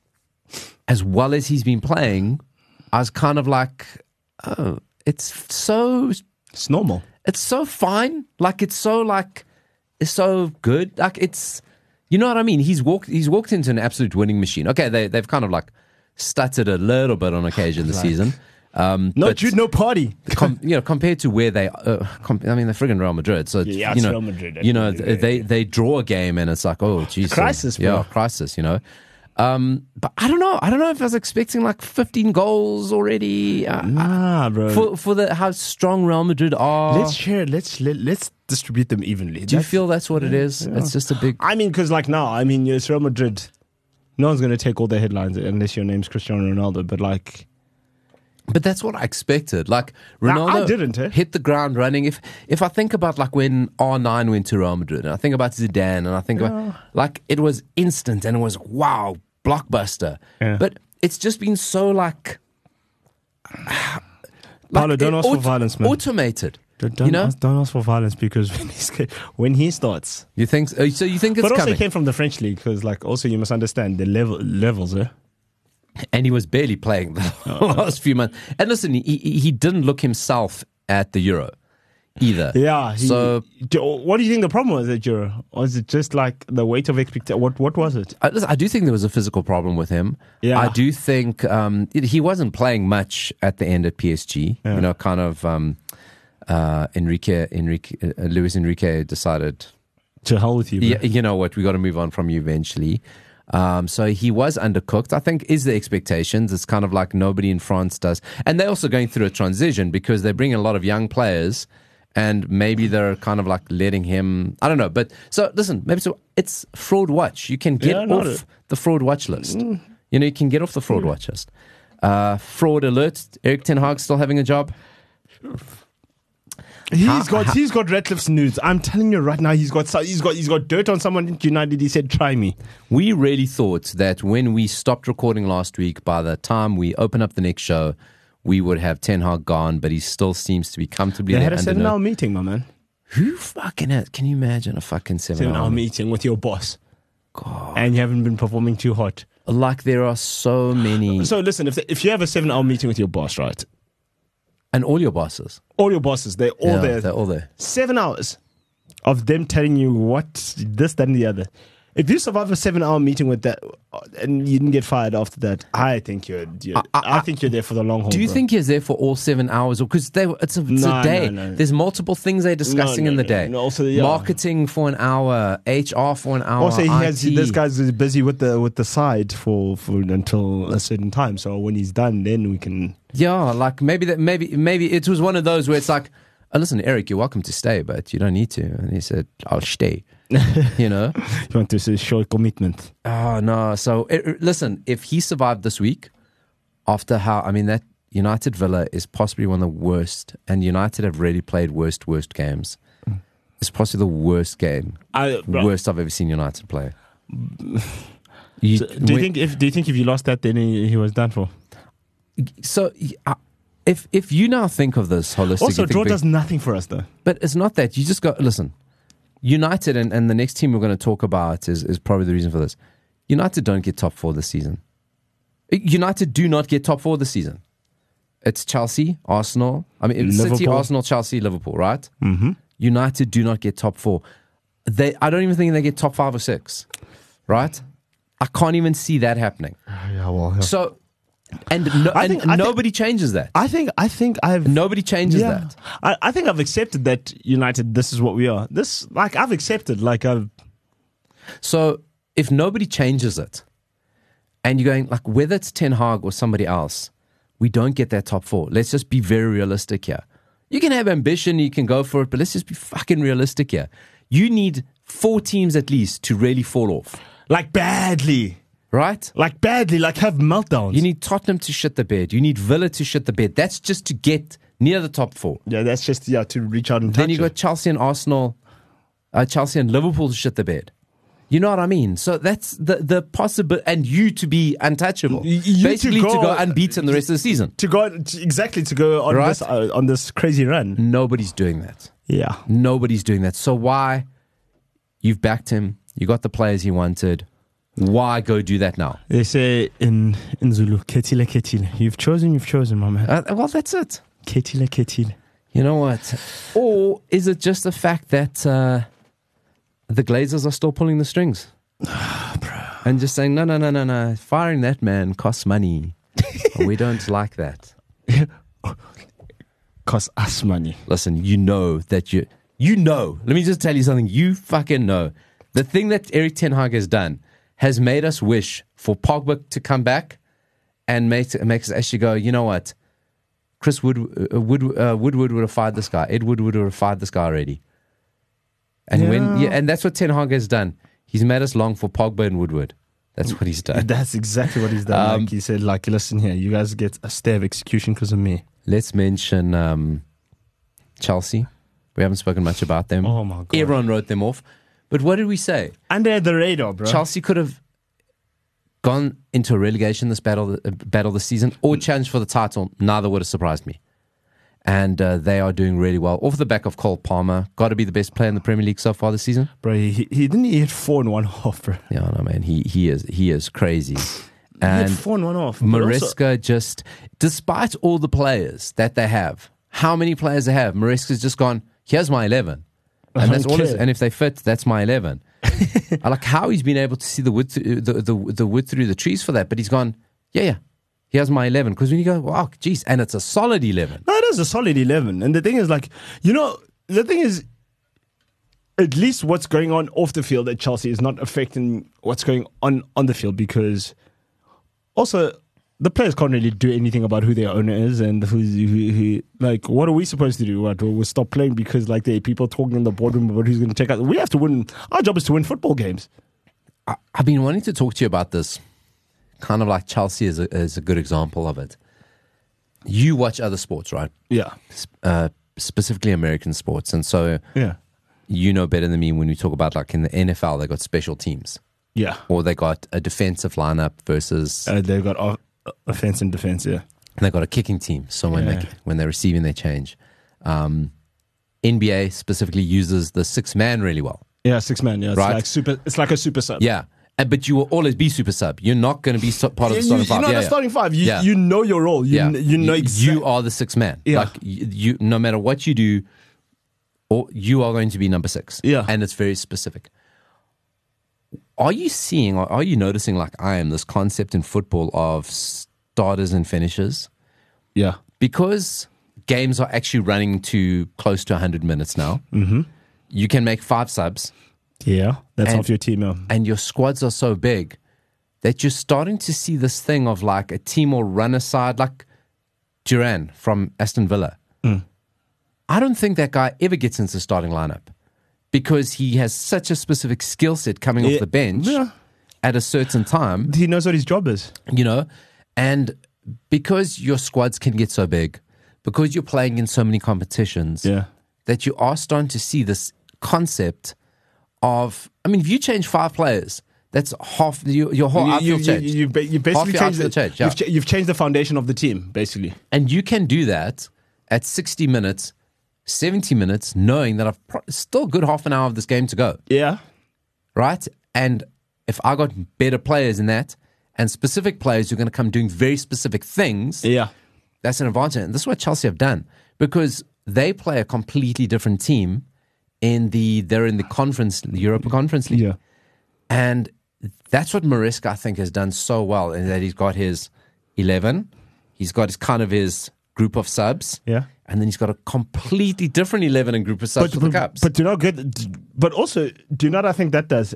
as well as he's been playing, I was kind of like, oh, it's so, It's normal. it's so fine. Like it's so like, it's so good. Like it's, you know what I mean? He's walked, he's walked into an absolute winning machine. Okay, they they've kind of like stuttered a little bit on occasion this season. Um, No but- Jude, no party. Com, you know, compared to where they, uh, com, I mean, they're friggin' Real Madrid. So, Yeah, you it's know, Real Madrid. you know, Yeah, they they draw a game and it's like, oh, geez, Crisis, yeah, bro. crisis. You know, um, but I don't know. I don't know if I was expecting like fifteen goals already uh, Nah, bro. for for the how strong Real Madrid are. let's share. Let's let, let's distribute them evenly. Do you That's- feel that's what it is? It's just a big. I mean, because like now, I mean, it's Real Madrid. No one's going to take all the headlines unless your name's Cristiano Ronaldo. But like, But that's what I expected. Like Nah, Ronaldo I didn't, eh? hit the ground running. If if I think about like when R nine went to Real Madrid, and I think about Zidane, and I think about like it was instant and it was wow, blockbuster. Yeah. But it's just been so like, Paulo, like don't it ask for aut- violence, man. Automated. Don't, you know, ask, don't ask for violence because when, he's, when he starts, you think uh, so? You think it's but also coming? he came from the French league because like also you must understand the level levels. Eh? And he was barely playing the last few months. And listen, he, he he didn't look himself at the Euro. either. Yeah. He, So- do- what do you think the problem was at Euro? Was it just like the weight of expectation? What What was it? I, listen, I do think there was a physical problem with him. Yeah. I do think um, it- he wasn't playing much at the end at P S G. Yeah. You know, kind of um, uh, Enrique, Enrique, uh, Luis Enrique decided, To hell with you, bro. yeah, you know what, we got to move on from you eventually. Um, so he was undercooked, I think, is the expectations. It's kind of like nobody in France does. And they're also going through a transition because they bring in a lot of young players and maybe they're kind of like letting him, I don't know. But so listen, maybe so it's fraud watch. You can get Yeah, not off it. the fraud watch list. You know, you can get off the fraud watch list. Uh, fraud alert. Eric Ten Hag still having a job. He's How- got how- he's got Ratcliffe's nudes. I'm telling you right now, he's got so- he's got he's got dirt on someone at United. He said, "Try me." We really thought that when we stopped recording last week, by the time we open up the next show, we would have Ten Hag gone, but he still seems to be comfortably They there. had a under seven no- hour meeting, my man. Who fucking has, can you imagine a fucking seven, Seven hour hour meeting? meeting with your boss, and you haven't been performing too hot. Like there are so many, So listen, if if you have a seven hour meeting with your boss, right? and all your bosses, All your bosses, they're all yeah, there. they're all there. Seven hours of them telling you what this, that, and the other. If you survive a seven-hour meeting with that, uh, and you didn't get fired after that, I think you're. you're I, I- think you're there for the long haul. Do you bro. think he's there for all seven hours, or because they? It's a, it's No, a day. no, no. There's multiple things they're discussing No, no, in the no, day. no. Also, yeah. Marketing for an hour, H R for an hour. Also, he has I T. this guy's busy with the with the side for, for until a certain time. So when he's done, then we can. Yeah, like maybe that. Maybe maybe it was one of those where it's like, oh, listen, Eric, you're welcome to stay, but you don't need to. And he said, I'll stay. You know. You want to say show commitment. Oh no! So it, listen, if he survived this week, after how I mean that United Villa is possibly one of the worst, and United have really played worst worst games. It's possibly the worst game, I, bro, worst I've ever seen United play. You, so do you when- think if do you think if you lost that, then he, he was done for? so? uh, If if you now think of this holistically, Also, think draw big- does nothing for us, though. but it's not that. You just go listen. United and, and the next team we're going to talk about is, is probably the reason for this. United don't get top four this season. United do not get top four this season. It's Chelsea, Arsenal. I mean, it's City, Liverpool. Arsenal, Chelsea, Liverpool, right? Mm-hmm. United do not get top four. They, I don't even think they get top five or six, right? I can't even see that happening. Yeah, well, yeah. So, and, no, I and think- I think- nobody changes that. I think I think I've Nobody changes yeah. that. I, I think I've accepted that United. This is what we are. This like I've accepted. Like I've So if nobody changes it, and you're going like whether it's Ten Hag or somebody else, we don't get that top four. Let's just be very realistic here. You can have ambition, you can go for it, but let's just be fucking realistic here. You need four teams at least to really fall off, like badly, right? like badly, like have meltdowns. You need Tottenham to shit the bed. You need Villa to shit the bed. That's just to get near the top four. yeah, that's just yeah to reach out and touch Then you it. got Chelsea and Arsenal, uh, Chelsea and Liverpool to shit the bed. You know what I mean? So that's the the possible, and you to be untouchable, Y- you to basically to go- go, unbeaten the rest of the season. to go to, exactly to go on Right? this uh, on this crazy run. Nobody's doing that. Yeah, Nobody's doing that. So why? You've backed him. You got the players he wanted. Why go do that now? they say in in Zulu, ketile ketile. You've chosen, you've chosen, my man. Uh, well, that's it. Ketile ketile. You know what? Or is it just the fact that uh, the Glazers are still pulling the strings? And just saying, no, no, no, no, no. Firing that man costs money. We don't like that. Cost us money. Listen, you know that you, you know, let me just tell you something. You fucking know. The thing that Eric Ten Hag has done has made us wish for Pogba to come back and make, makes us actually go, you know what? Chris Wood, uh, Wood, uh, Woodward would have fired this guy. Ed Woodward would have fired this guy already. And when, yeah, and that's what Ten Hag has done. He's made us long for Pogba and Woodward. That's what he's done. That's exactly what he's done. Um, like he said, like, listen here, you guys get a stay of execution because of me. Let's mention um, Chelsea. We haven't spoken much about them. Oh my god! Everyone wrote them off. But what did we say? Under the radar, bro. Chelsea could have gone into a relegation this battle uh, battle this season or challenged for the title. Neither would have surprised me. And uh, they are doing really well. Off the back of Cole Palmer. Got to be the best player in the Premier League so far this season. Bro, he, he didn't he hit four and one half, bro. Yeah, no, man. He he is he is crazy. He And hit four and one half. But also- Maresca just, despite all the players that they have, how many players they have, Maresca's just gone, here's my eleven. I And that's don't all. His, care. and if they fit, that's my eleven. I like how he's been able to see the wood, th- the, the the wood through the trees for that. But he's gone, yeah, yeah. Here's my eleven. Because when you go, wow, geez, and it's a solid eleven. No, it is a solid eleven. And the thing is, like, you know, the thing is, at least what's going on off the field at Chelsea is not affecting what's going on on the field, because also the players can't really do anything about who their owner is and who, who, who like, what are we supposed to do? What, we'll stop playing because, like, there are people talking in the boardroom about who's going to take out. We have to win. Our job is to win football games. I, I've been wanting to talk to you about this. Kind of like Chelsea is a, is a good example of it. You watch other sports, right? Yeah. Uh, specifically American sports. And so Yeah. you know better than me when we talk about, like, in the N F L, they got special teams. Yeah. Or they got a defensive lineup versus Uh, they've got off- offense and defense, yeah. they got a kicking team. So when, Yeah. they, when they're receiving, they change. Um, N B A specifically uses the six-man really well. Yeah, six man. Yeah, it's Right. like super. It's like a super sub. Yeah. And, but you will always be super sub. You're not going to be so- part of You, the starting you're five. not yeah, the yeah. starting five. You, Yeah. you know your role. You, yeah. kn- you know you, exactly. you are the sixth man. Yeah. Like you, you, no matter what you do, or you are going to be number six. Yeah. And it's very specific. Are you seeing, or are you noticing, like I am, this concept in football of starters and finishers? Yeah. Because games are actually running to close to one hundred minutes now, mm-hmm. you can make five subs, Yeah. That's And- off your team. Yeah. and your squads are so big that you're starting to see this thing of, like, a team will run aside, like Duran from Aston Villa. Mm. I don't think that guy ever gets into the starting lineup because he has such a specific skill set coming Yeah. off the bench Yeah. at a certain time, He knows what his job is. you know, and because your squads can get so big, because you're playing in so many competitions, Yeah. that you are starting to see this concept of, I mean, if you change five players, that's half your, your whole You, you, outfield you, changed. you, ba- you Half basically your changed the, outfield changed, yeah. you've, ch- you've changed the foundation of the team, basically. And you can do that at sixty minutes, seventy minutes, knowing that I've pro- still a good half an hour of this game to go, Yeah. right? And if I got better players in that, and specific players who are going to come doing very specific things, Yeah. that's an advantage. And this is what Chelsea have done, because they play a completely different team in the, they're in the conference, the Europa Conference League. Yeah. And that's what Maresca, I think, has done so well, in that he's got his eleven, he's got his kind of his group of subs, Yeah. and then he's got a completely different eleven and group of subs for the Cups. But do not get. But also, do not. I think that does.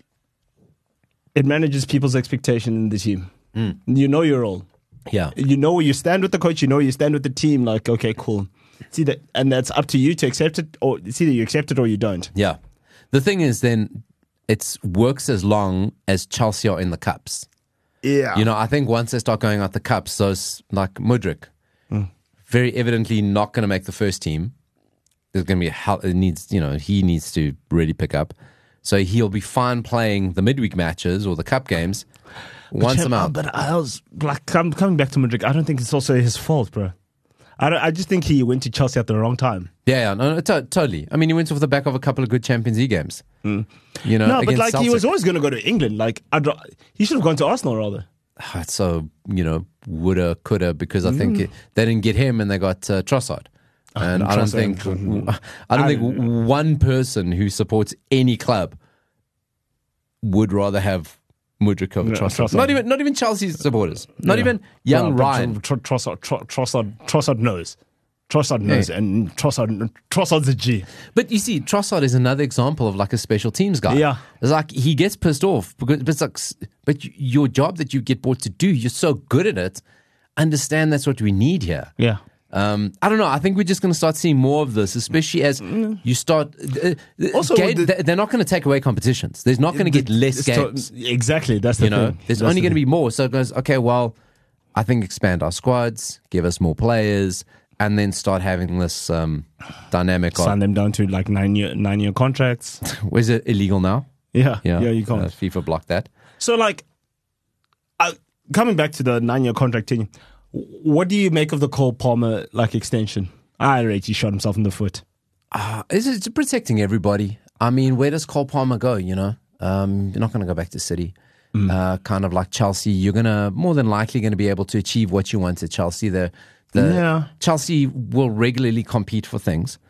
It manages people's expectation in the team. Mm. You know your role. yeah, You know where you stand with the coach. You know where you stand with the team. Like, okay, cool. See that, and that's up to you to accept it, or it's either you accept it or you don't. yeah. The thing is, then it works as long as Chelsea are in the Cups. Yeah. You know, I think once they start going out the Cups, those like Mudryk, very evidently not going to make the first team. There's going to be a hell, it needs, you know, he needs to really pick up. So he'll be fine playing the midweek matches or the cup games once a month. But I was like, come, coming back to Madrid, I don't think it's also his fault, bro. I don't, I just think he went to Chelsea at the wrong time. Yeah, yeah, no, no, to- totally. I mean, he went off the back of a couple of good Champions League games. You know, No, but against like Celtic. he was always going to go to England. Like I'd, ra- he should have gone to Arsenal rather. Ah, it's so, you know, woulda, coulda, because I think it, they didn't get him and they got uh, Trossard. And and I don't Trossard- think I don't I- think one person who supports any club would rather have Mudryk over No, Trossard. Trossard. Not even not even Chelsea's supporters. Not Yeah. even young Well, but Ryan. Tr- Tr- Trossard, Tr- Trossard, Trossard knows. Trossard knows, Yeah. and Trossard, Trossard's a G. But you see, Trossard is another example of like a special teams guy. Yeah. It's like he gets pissed off because but it's like, s- but y- your job that you get brought to do, you're so good at it. Understand that's what we need here. Yeah. Um, I don't know. I think we're just going to start seeing more of this, especially as you start. Uh, Also, game, the- they- they're not going to take away competitions. There's not going to get less It's to- games. exactly. That's the You know, thing. there's That's only the going to thing. be more. So it goes, okay, well, I think expand our squads, give us more players, and then start having this um, dynamic. Sign Of, them down to like nine year nine year contracts. is it illegal now? Yeah, yeah, you can't. Uh, FIFA blocked that. So, like, uh, coming back to the nine-year contract thing, what do you make of the Cole Palmer like extension? I rate he shot himself in the foot. Uh, it's, it's protecting everybody. I mean, where does Cole Palmer go? You know, um, you're not going to go back to City. Mm. Uh, kind of like Chelsea, you're gonna more than likely going to be able to achieve what you want at Chelsea. The, the Yeah. Chelsea will regularly compete for things.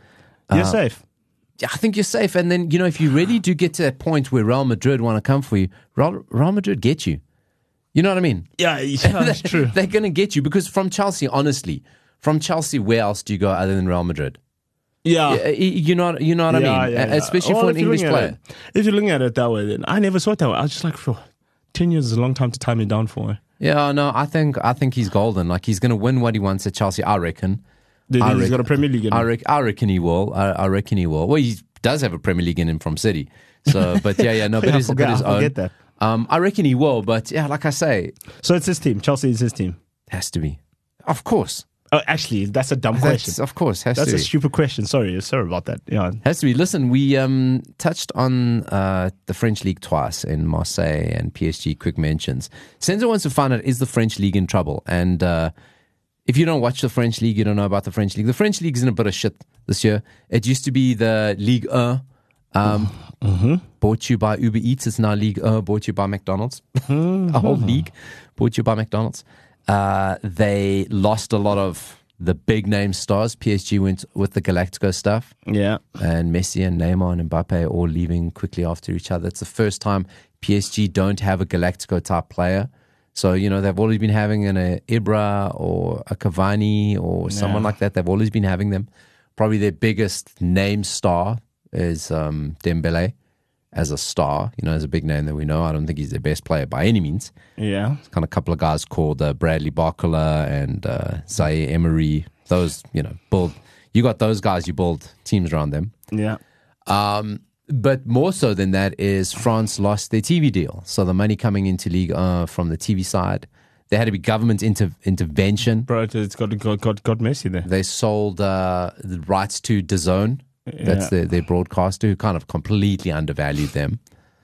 You're Uh, safe. Yeah, I think you're safe. And then, you know, if you really do get to that point where Real Madrid want to come for you, Real, Real Madrid get you. You know what I mean? Yeah, yeah that's true. They're going to get you because from Chelsea, honestly, from Chelsea, where else do you go other than Real Madrid? Yeah. Yeah, you know, you know what Yeah, I mean? yeah, yeah. Especially Well, for an if you're English looking at player. it- if you're looking at it that way, then I never saw it that way. I was just like, bro, ten years is a long time to tie me down for. Yeah, no, I think I think he's golden. Like he's going to win what he wants at Chelsea. I reckon. Dude, I he's reckon- got a Premier League in I, him. rec- I reckon he will. I, I reckon he will. Well, he does have a Premier League in him from City. So, but yeah, yeah, no, but Yeah, I his, forget- but his I forget own. that. Um, I reckon he will. But yeah, like I say, So it's his team. Chelsea is his team. has to be. Of course, Oh, actually, that's a dumb That's, question. of course, has That's to a be. stupid question. Sorry, sorry about that. Yeah, Has to be. Listen, we um, touched on uh, the French league twice in Marseille and P S G. Quick mentions. Senzo wants to find out, is the French league in trouble? And uh, if you don't watch the French league, you don't know about the French league. The French league's in a bit of shit this year. It used to be the Ligue one, um, Mm-hmm. brought to you by Uber Eats. It's now Ligue one, brought to you by McDonald's. A whole league brought to you by McDonald's. Uh, they lost a lot of the big name stars. P S G went with the Galactico stuff. yeah. And Messi and Neymar and Mbappe all leaving quickly after each other. It's the first time P S G don't have a Galactico type player. So, you know, they've always been having an a Ibra or a Cavani or someone Yeah. like that. They've always been having them. Probably their biggest name star is um, Dembele as a star, you know, as a big name that we know. I don't think he's their best player by any means. Yeah. Kind of a couple of guys called uh, Bradley Barcola and uh, Zaire Emery. Those, you know, build. You got those guys, you build teams around them. Yeah. Um, but more so than that is France lost their T V deal. So the money coming into League uh, from the T V side, there had to be government inter- intervention. Bro, it's got got got, got Messi there. They sold uh, the rights to DAZN. That's Yeah. their, their broadcaster who kind of completely undervalued them.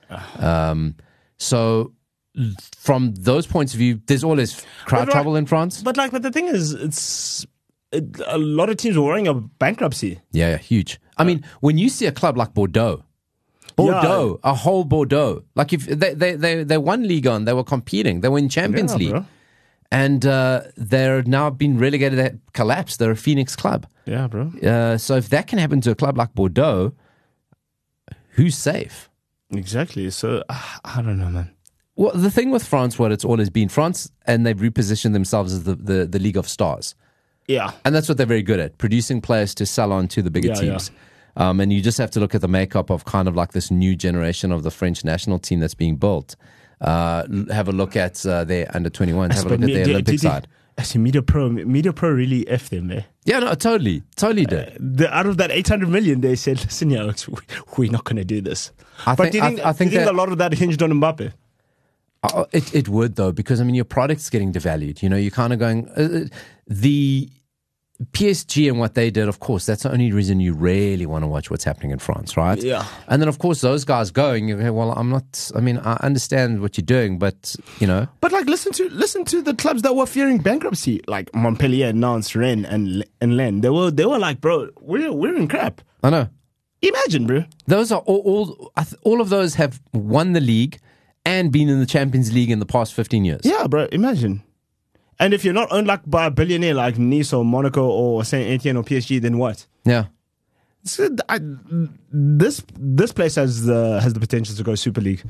Um, so from those points of view, there's always crowd But like- trouble in France. But like, but the thing is, it's it, a lot of teams are worrying about bankruptcy. Yeah, yeah, huge. I mean, when you see a club like Bordeaux, Bordeaux, a whole Bordeaux, like if they they they, they won Ligue one, they were competing, they were in Champions Yeah, League, bro. and uh, they're now been relegated, they collapsed. They're a Phoenix club. Yeah, bro. Uh, so if that can happen to a club like Bordeaux, who's safe? Exactly. So uh, I don't know, man. Well, the thing with France, what it's always been, France, and they've repositioned themselves as the, the, the League of Stars. Yeah. And that's what they're very good at, producing players to sell on to the bigger Yeah, teams. Um, and you just have to look at the makeup of kind of like this new generation of the French national team that's being built. Uh, l- have a look at uh, their under twenty-ones, have a But look at me- their did- Olympic did- did- side. Actually, Media Pro, Media Pro really F them there. Yeah, no, totally. Totally did. The, out of that eight hundred million, they said, listen, yeah, it's- we- we're not going to do this. I but think- do you I think, th- I think do you think that- a lot of that hinged on Mbappe? Oh, it, it would, though, because, I mean, your product's getting devalued. You know, you're kind of going... Uh, the P S G and what they did, of course, that's the only reason you really want to watch what's happening in France, right? Yeah. And then, of course, those guys going, you go, well, I'm not... I mean, I understand what you're doing, but, you know... But like, listen to listen to the clubs that were fearing bankruptcy, like Montpellier, Nantes, Rennes, and and Lens. They were they were like, bro, we're we're in crap. I know. Imagine, bro. Those are all... All, I th- all of those have won the league and been in the Champions League in the past fifteen years. Yeah, bro. Imagine. And if you're not owned like by a billionaire like Nice or Monaco or Saint Etienne or P S G, then what? Yeah. So, I, this this place has the has the potential to go Super League.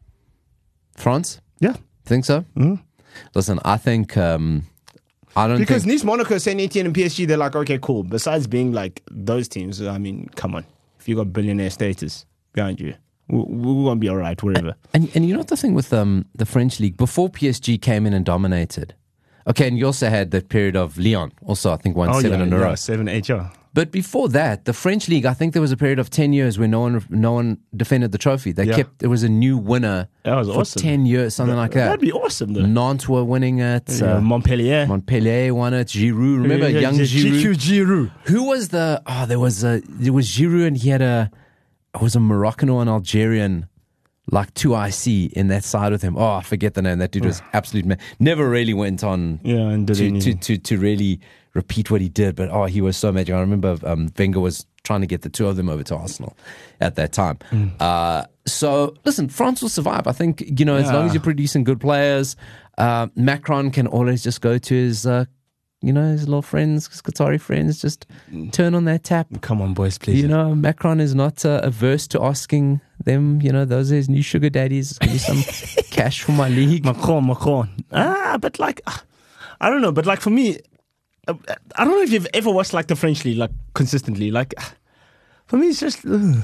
France? Yeah, Think so? Mhm. Listen, I think... Um, I don't because think... Nice, Monaco, Saint Etienne, and P S G, they're like, okay, cool. Besides being like those teams, I mean, come on. If you got billionaire status behind you, we- we're gonna be all right wherever. And and you know what the thing with um, the French league, before P S G came in and dominated, okay, and you also had that period of Lyon, also I think won seven yeah, in a yeah, row. seven, eight, yeah. But before that, the French league, I think there was a period of ten years where no one no one defended the trophy. They Yeah. kept, there was a new winner That was for awesome. ten years, something like that. That'd be awesome, though. Nantes were winning it. Yeah, Uh, Montpellier. Montpellier won it. Giroud, remember Yeah, young yeah, Giroud? G Q Giroud. Who was the? Oh, there was a there was Giroud, and he had a it was a Moroccan or an Algerian, like two I C in that side with him. Oh, I forget the name. That dude was absolute man. Never really went on Yeah, and did to, any- to to to really repeat what he did. But oh, he was so magic. I remember um, Wenger was trying to get the two of them over to Arsenal at that time. Mm. Uh, so listen, France will survive. I think, you know, as long Yeah. as you're producing good players, uh, Macron can always just go to his. Uh, you know, his little friends, his Qatari friends, just turn on that tap. Come on, boys, please. You know, Macron is not uh, averse to asking them, you know, those are his new sugar daddies. Give me some cash for my league. Macron, Macron. Ah, but like, I don't know. But like for me, I don't know if you've ever watched like the French league, like consistently. Like for me, it's just, ugh.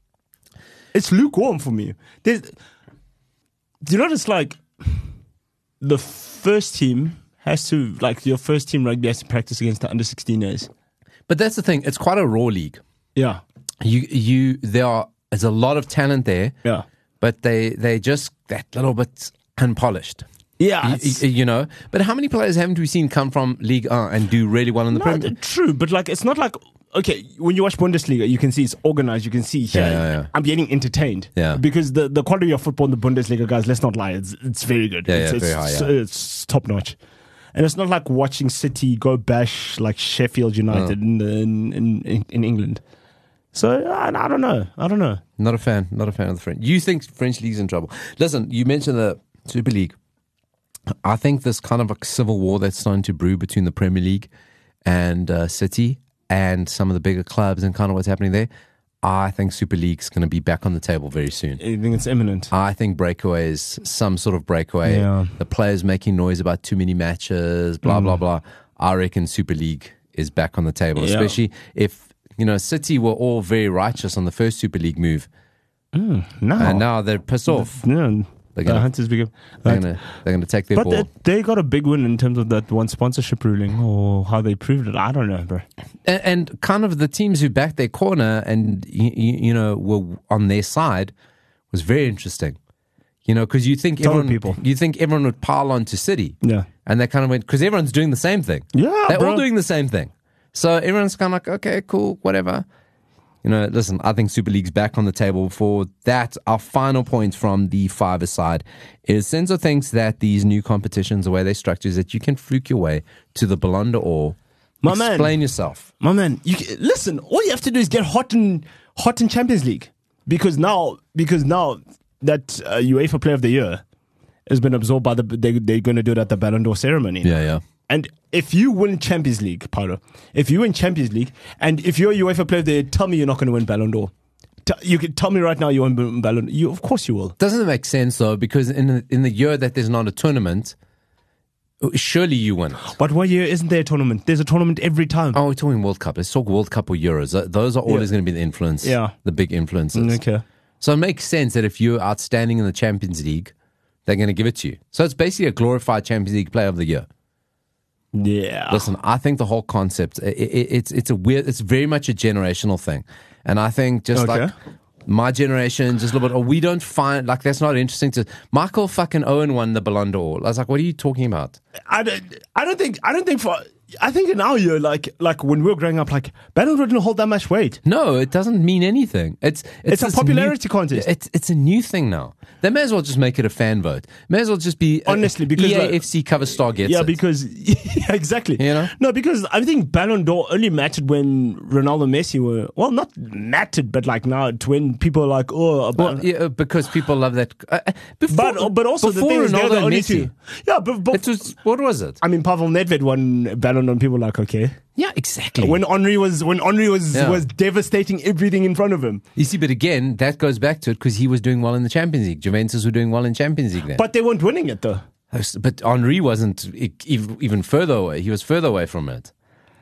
It's lukewarm for me. There's, do you know what it's like? The first team has to, like, your first team rugby has to practice against the under sixteeners. But that's the thing. It's quite a raw league. Yeah. You, you, there are, there's a lot of talent there. Yeah. But they, they just that little bit unpolished. Yeah. You, you know, but how many players haven't we seen come from League one and do really well in the no, Premier? True, but like, it's not like, okay, when you watch Bundesliga, you can see it's organized. You can see here, Yeah, yeah, yeah. I'm getting entertained. Yeah. Because the, the quality of football in the Bundesliga, guys, let's not lie, it's, it's very good. Yeah, it's, yeah, it's, very high, it's, yeah. it's top notch. And it's not like watching City go bash like Sheffield United Oh. in, the, in, in in England. So I, I don't know. I don't know. Not a fan. Not a fan of the French. You think French league's in trouble? Listen, you mentioned the Super League. I think this kind of a civil war that's starting to brew between the Premier League and uh, City and some of the bigger clubs and kind of what's happening there. I think Super League's going to be back on the table very soon. I think it's imminent. I think breakaway is some sort of breakaway. Yeah. The players making noise about too many matches, blah, blah, blah. I reckon Super League is back on the table, Yeah. especially if, you know, City were all very righteous on the first Super League move. Mm, no. And now they're pissed off. No. They're The gonna- Hunters become, They're right. going to they're gonna take their But ball. they, they got a big win in terms of that one sponsorship ruling or how they proved it. I don't know, bro. And, and kind of the teams who backed their corner and, you, you know, were on their side was very interesting. You know, because you think Tell the everyone people. you think everyone would pile on to City. Yeah. And they kind of went, because everyone's doing the same thing. Yeah, They're bro. all doing the same thing. So everyone's kind of like, okay, cool, whatever. You know, listen, I think Super League's back on the table. For that, our final point from the five side is Senzo thinks that these new competitions, the way they structure is that you can fluke your way to the Ballon d'Or. My man. Explain yourself. My man, you can, listen. All you have to do is get hot in hot in Champions League because now because now that uh, UEFA Player of the Year has been absorbed by the they they're going to do it at the Ballon d'Or ceremony. Yeah, yeah. And if you win Champions League, Paulo, if you win Champions League, and if you're a UEFA Player of the Year, tell me you're not going to win Ballon d'Or. T- you can tell me right now you win Ballon d'Or. You, of course you will. Doesn't it make sense though? Because in the, in the year that there's not a tournament, surely you win. But what year isn't there a tournament? There's a tournament every time. Oh, we're talking World Cup. Let's talk World Cup or Euros. Th- Those are always Yeah. going to be the influence. Yeah. The big influences. Okay. So it makes sense that if you're outstanding in the Champions League, they're going to give it to you. So it's basically a glorified Champions League Player of the Year. Yeah. Listen, I think the whole concept, i i it's it's a weird, it's very much a generational thing. And I think just Okay. like my generation, just a little bit, or we don't find, like, that's not interesting to, Michael fucking Owen won the Ballon d'Or. I was like, what are you talking about? I don't, I don't think I don't think for I think in our year like like when we were growing up like Ballon d'Or didn't hold that much weight. No, it doesn't mean anything. It's It's a this popularity new- contest. It's it's a new thing now. They may as well just make it a fan vote. May as well just be uh, Honestly, because, E A like- F C cover star gets Yeah, it. because yeah, exactly. You know? No, because I think Ballon d'Or only mattered when Ronaldo and Messi were well, not mattered, but like now it's when people are like, oh, a well, Ballon- yeah, because people love that. Uh, uh, before, but but also the before thing is they're Ronaldo the and only Messi, two. Yeah, but, but it was what was it? I mean, Pavel Nedved won Ballon d'Or, and people were like, okay. Yeah, exactly. When Henry was when Henry was Yeah. was devastating everything in front of him, You see, but again, that goes back to it because he was doing well in the Champions League. Juventus were doing well in Champions League then. but they weren't winning it though. But Henri wasn't e- ev- even further away. He was further away from it.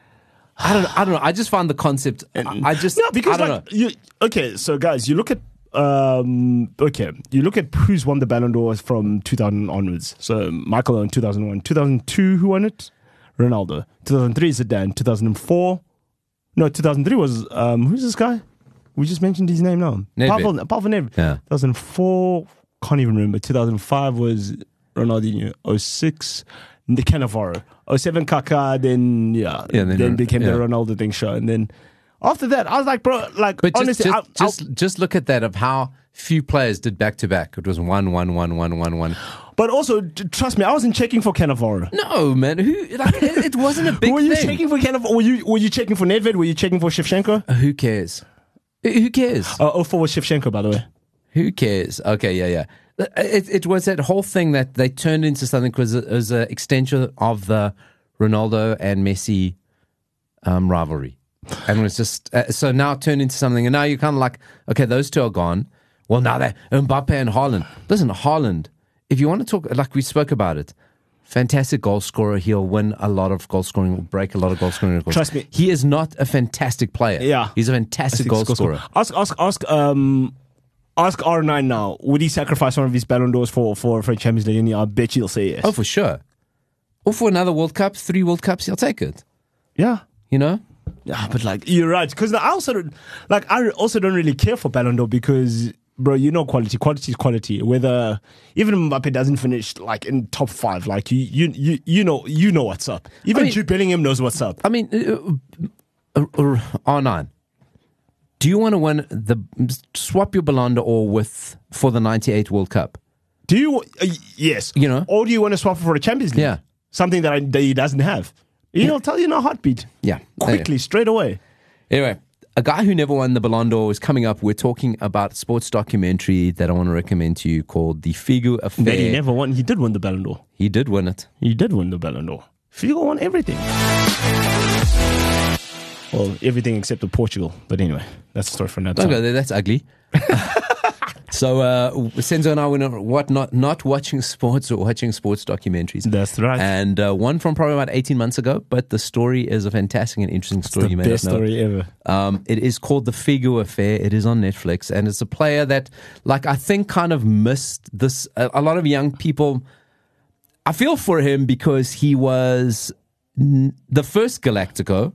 I don't. I don't know. I just find the concept. I I just. No, because I don't like know. you. Okay, so guys, you look at um. Okay, you look at who's won the Ballon d'Or from two thousand onwards. So Michael Owen, two thousand one, two thousand two, who won it? Ronaldo. two thousand three, Zidane. two thousand four, no, two thousand three was um. Who's this guy? We just mentioned his name now. Nedved. Pavel, Pavel Nedved. Yeah. two thousand four, can't even remember. two thousand five was Ronaldinho. oh six, the Cannavaro. oh seven, Kaká. Then yeah, Yeah, then then, Ron- became yeah. the Ronaldo thing show, and then after that, I was like, bro, like But just, honestly, just, I'll, I'll- just, just look at that of how few players did back to back. It was one, one, one, one, one, one. but also t- trust me, I wasn't checking for Cannavaro. No, man. Who? Like, it, it wasn't a big Were you thing. checking for Cannavaro? Were you were you checking for Nedved? Were you checking for Shevchenko? Who cares? Who cares? Uh, oh four was Shevchenko, by the way. Who cares? Okay, yeah, yeah. It, it was that whole thing that they turned into something because it was an extension of the Ronaldo and Messi um, rivalry. And it was just, uh, so now it turned into something. And now you're kind of like, okay, those two are gone. Well, now that Mbappe and Haaland. Listen, Haaland, if you want to talk, like we spoke about it, fantastic goal scorer. He'll win a lot of goal scoring, will break a lot of goal scoring records. Trust me. He is not a fantastic player. Yeah. He's a fantastic goal scorer. Ask, ask, ask, um, ask R nine now. Would he sacrifice one of his Ballon d'Ors for, for, for a Champions League? I bet you'll say yes. Oh, for sure. Or for another World Cup, three World Cups, he'll take it. Yeah. You know? Yeah, but like, you're right. Because I also don't, like, I also don't really care for Ballon d'Or because, bro, you know quality. Quality is quality. Whether even Mbappe doesn't finish like in top five, like you, you, you, you know, you know what's up. Even I mean, Jude Bellingham knows what's up. I mean, uh, uh, R nine. Do you want to win the swap your Ballon d'Or with for the ninety-eight World Cup? Do you? Uh, yes. You know, or do you want to swap for a Champions League? Yeah, something that, I, that he doesn't have. He'll yeah. tell you in a heartbeat. Yeah, quickly, straight away. Anyway. A guy who never won the Ballon d'Or is coming up. We're talking about a sports documentary that I want to recommend to you called The Figo Affair. That he never won. He did win the Ballon d'Or. He did win it. He did win the Ballon d'Or. Figo won everything. Well, everything except for Portugal. But anyway, that's a story for another time. Don't go there. That's ugly. So uh, Senzo and I were not, what, not, not watching sports or watching sports documentaries. That's right. And uh, one from probably about eighteen months ago, but the story is a fantastic and interesting story. It's the you may best not know. story ever. Um, it is called The Figo Affair. It is on Netflix. And it's a player that, like, I think kind of missed this. A, a lot of young people, I feel for him because he was n- the first Galactico.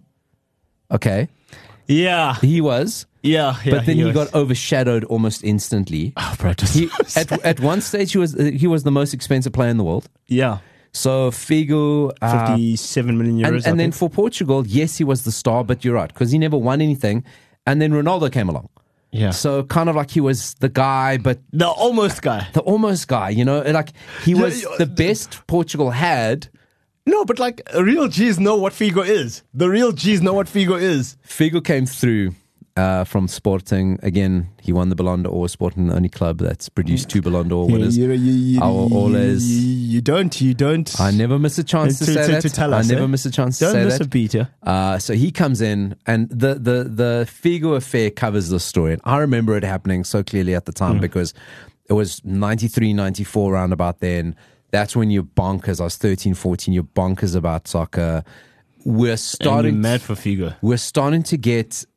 Okay. Yeah. He was. Yeah, yeah, but then he, he was. got overshadowed almost instantly. Oh, bro, he, at, at one stage, he was uh, he was the most expensive player in the world. Yeah. So Figo, uh, fifty-seven million euros. and, and then for Portugal, yes, he was the star, but you're right because he never won anything. And then Ronaldo came along. Yeah. So kind of like he was the guy, but the almost guy, the almost guy. You know, like he was yeah, the best Portugal had. No, but like real G's know what Figo is. The real G's know what Figo is. Figo came through. Uh, from Sporting. Again, he won the Ballon d'Or. Sporting, the only club that's produced two Ballon d'Or winners. You, you, you, Our always. You don't, you don't. I never miss a chance to, to say to, that. To tell us, I never eh? miss a chance don't to say miss that. A beat, yeah? uh, so he comes in, and the, the, the Figo Affair covers the story. And I remember it happening so clearly at the time mm. because it was ninety-three, ninety-four round about then. That's when you're bonkers. I was thirteen, fourteen. You're bonkers about soccer. We're starting. And you're mad for Figo. We're starting to get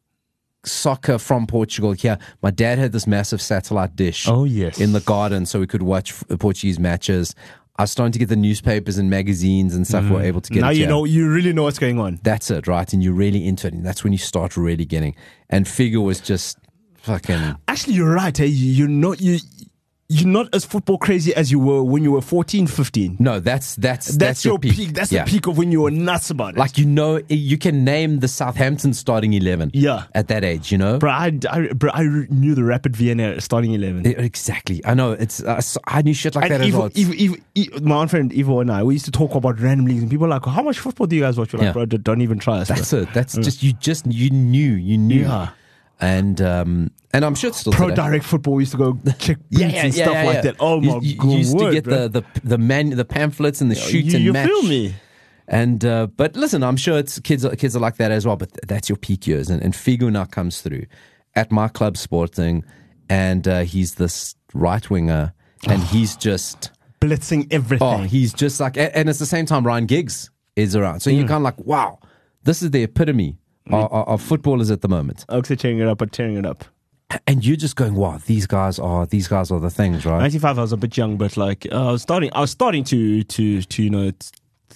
soccer from Portugal here. My dad had this massive satellite dish oh, yes. in the garden so we could watch Portuguese matches. I was starting to get the newspapers and magazines and stuff. Mm. We were able to get now it you here. know you really know what's going on. That's it, right? And you're really into it, and that's when you start really getting. And Figo was just fucking. Actually, you're right. Hey, you're not you. You're not as football crazy as you were when you were fourteen, fifteen. No, that's that's that's, that's your your peak. peak. That's yeah. the peak of when you were nuts about it. Like, you know, you can name the Southampton starting eleven. Yeah, at that age, you know. Bro, I, I, bro, I knew the Rapid Vienna starting eleven. It, exactly. I know. It's uh, I knew shit like and that Ivo, as well. Ivo, Ivo, Ivo, my own friend Ivo and I, we used to talk about random leagues, and people were like, "How much football do you guys watch?" We're like, yeah. "Bro, don't even try us." That's bro. it. That's mm. just you. Just you knew. You knew. Yeah. And um, and I'm sure it's still Pro today. Direct Football. We used to go check beats yeah, yeah, and yeah, stuff yeah, like yeah. that. Oh my you, god! You used word, to get bro. the the the man the pamphlets and the shoot you, and you match. feel me? And uh, but listen, I'm sure it's kids. Are, kids are like that as well. But that's your peak years. And, and Figo now comes through at my club Sporting, and uh, he's this right winger, and he's just blitzing everything. Oh, he's just like, and it's the same time Ryan Giggs is around. So mm. you're kind of like, wow, this is the epitome mm. of, of footballers at the moment. Oaks are tearing it up, but tearing it up. And you're just going, wow, these guys are these guys are the things, right? ninety-five, I was a bit young, but like uh, I was starting, I was starting to to to you know, it's,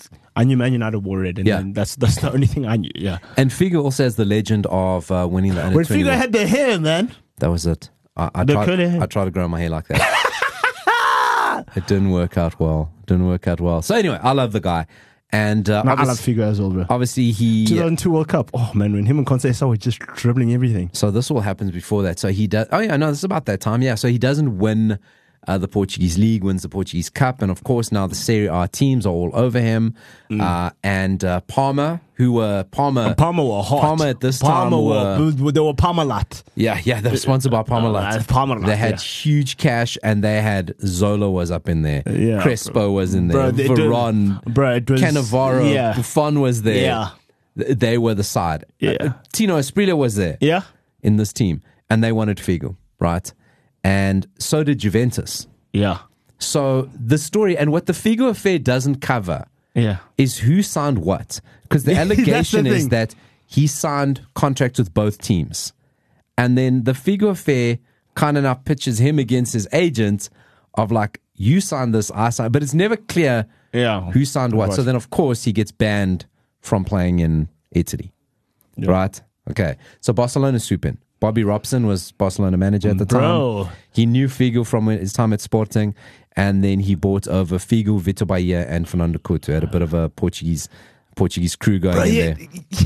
I knew Man United wore it, and yeah. then that's that's the only thing I knew. Yeah. And Figo also has the legend of uh, winning the under when twenty. Figo had the hair, man. That was it. I, I the tried. curly hair. I tried to grow my hair like that. It didn't work out well. Didn't work out well. So anyway, I love the guy. And uh, no, I love Figo as well, bro. Obviously, he two thousand two World Cup. Oh man, when him and Conceição were just dribbling everything. So this all happens before that. So he does. Oh yeah, no, this is about that time. Yeah. So he doesn't win uh, the Portuguese league, wins the Portuguese Cup, and of course now the Serie A teams are all over him. Mm. Uh, and uh, Parma, who were Parma, and Parma were hot. Parma at this Parma time were, were they were Parmalat. Yeah, yeah, they're sponsored by Parmalat. Uh, Parmalat. They had yeah. huge cash, and they had Zola was up in there, yeah, Crespo bro. was in there, bro, Veron, bro, it was, Cannavaro, yeah. Buffon was there. Yeah. They were the side. Yeah. Uh, Tino Asprilla was there. Yeah. In this team, and they wanted Figo, right? And so did Juventus. Yeah. So the story and what the Figo affair doesn't cover yeah. is who signed what. Because the allegation the is that he signed contracts with both teams. And then the Figo affair kind of now pitches him against his agent of like, you signed this, I signed. But it's never clear yeah. who signed what. So then, of course, he gets banned from playing in Italy. Yeah. Right? Okay. So Barcelona swoop in. Bobby Robson was Barcelona manager at the Bro. time. He knew Figo from his time at Sporting, and then he bought over Figo, Vitor Bahia, and Fernando Couto. Had a bit of a Portuguese Portuguese crew going Bro, in he there. Had, he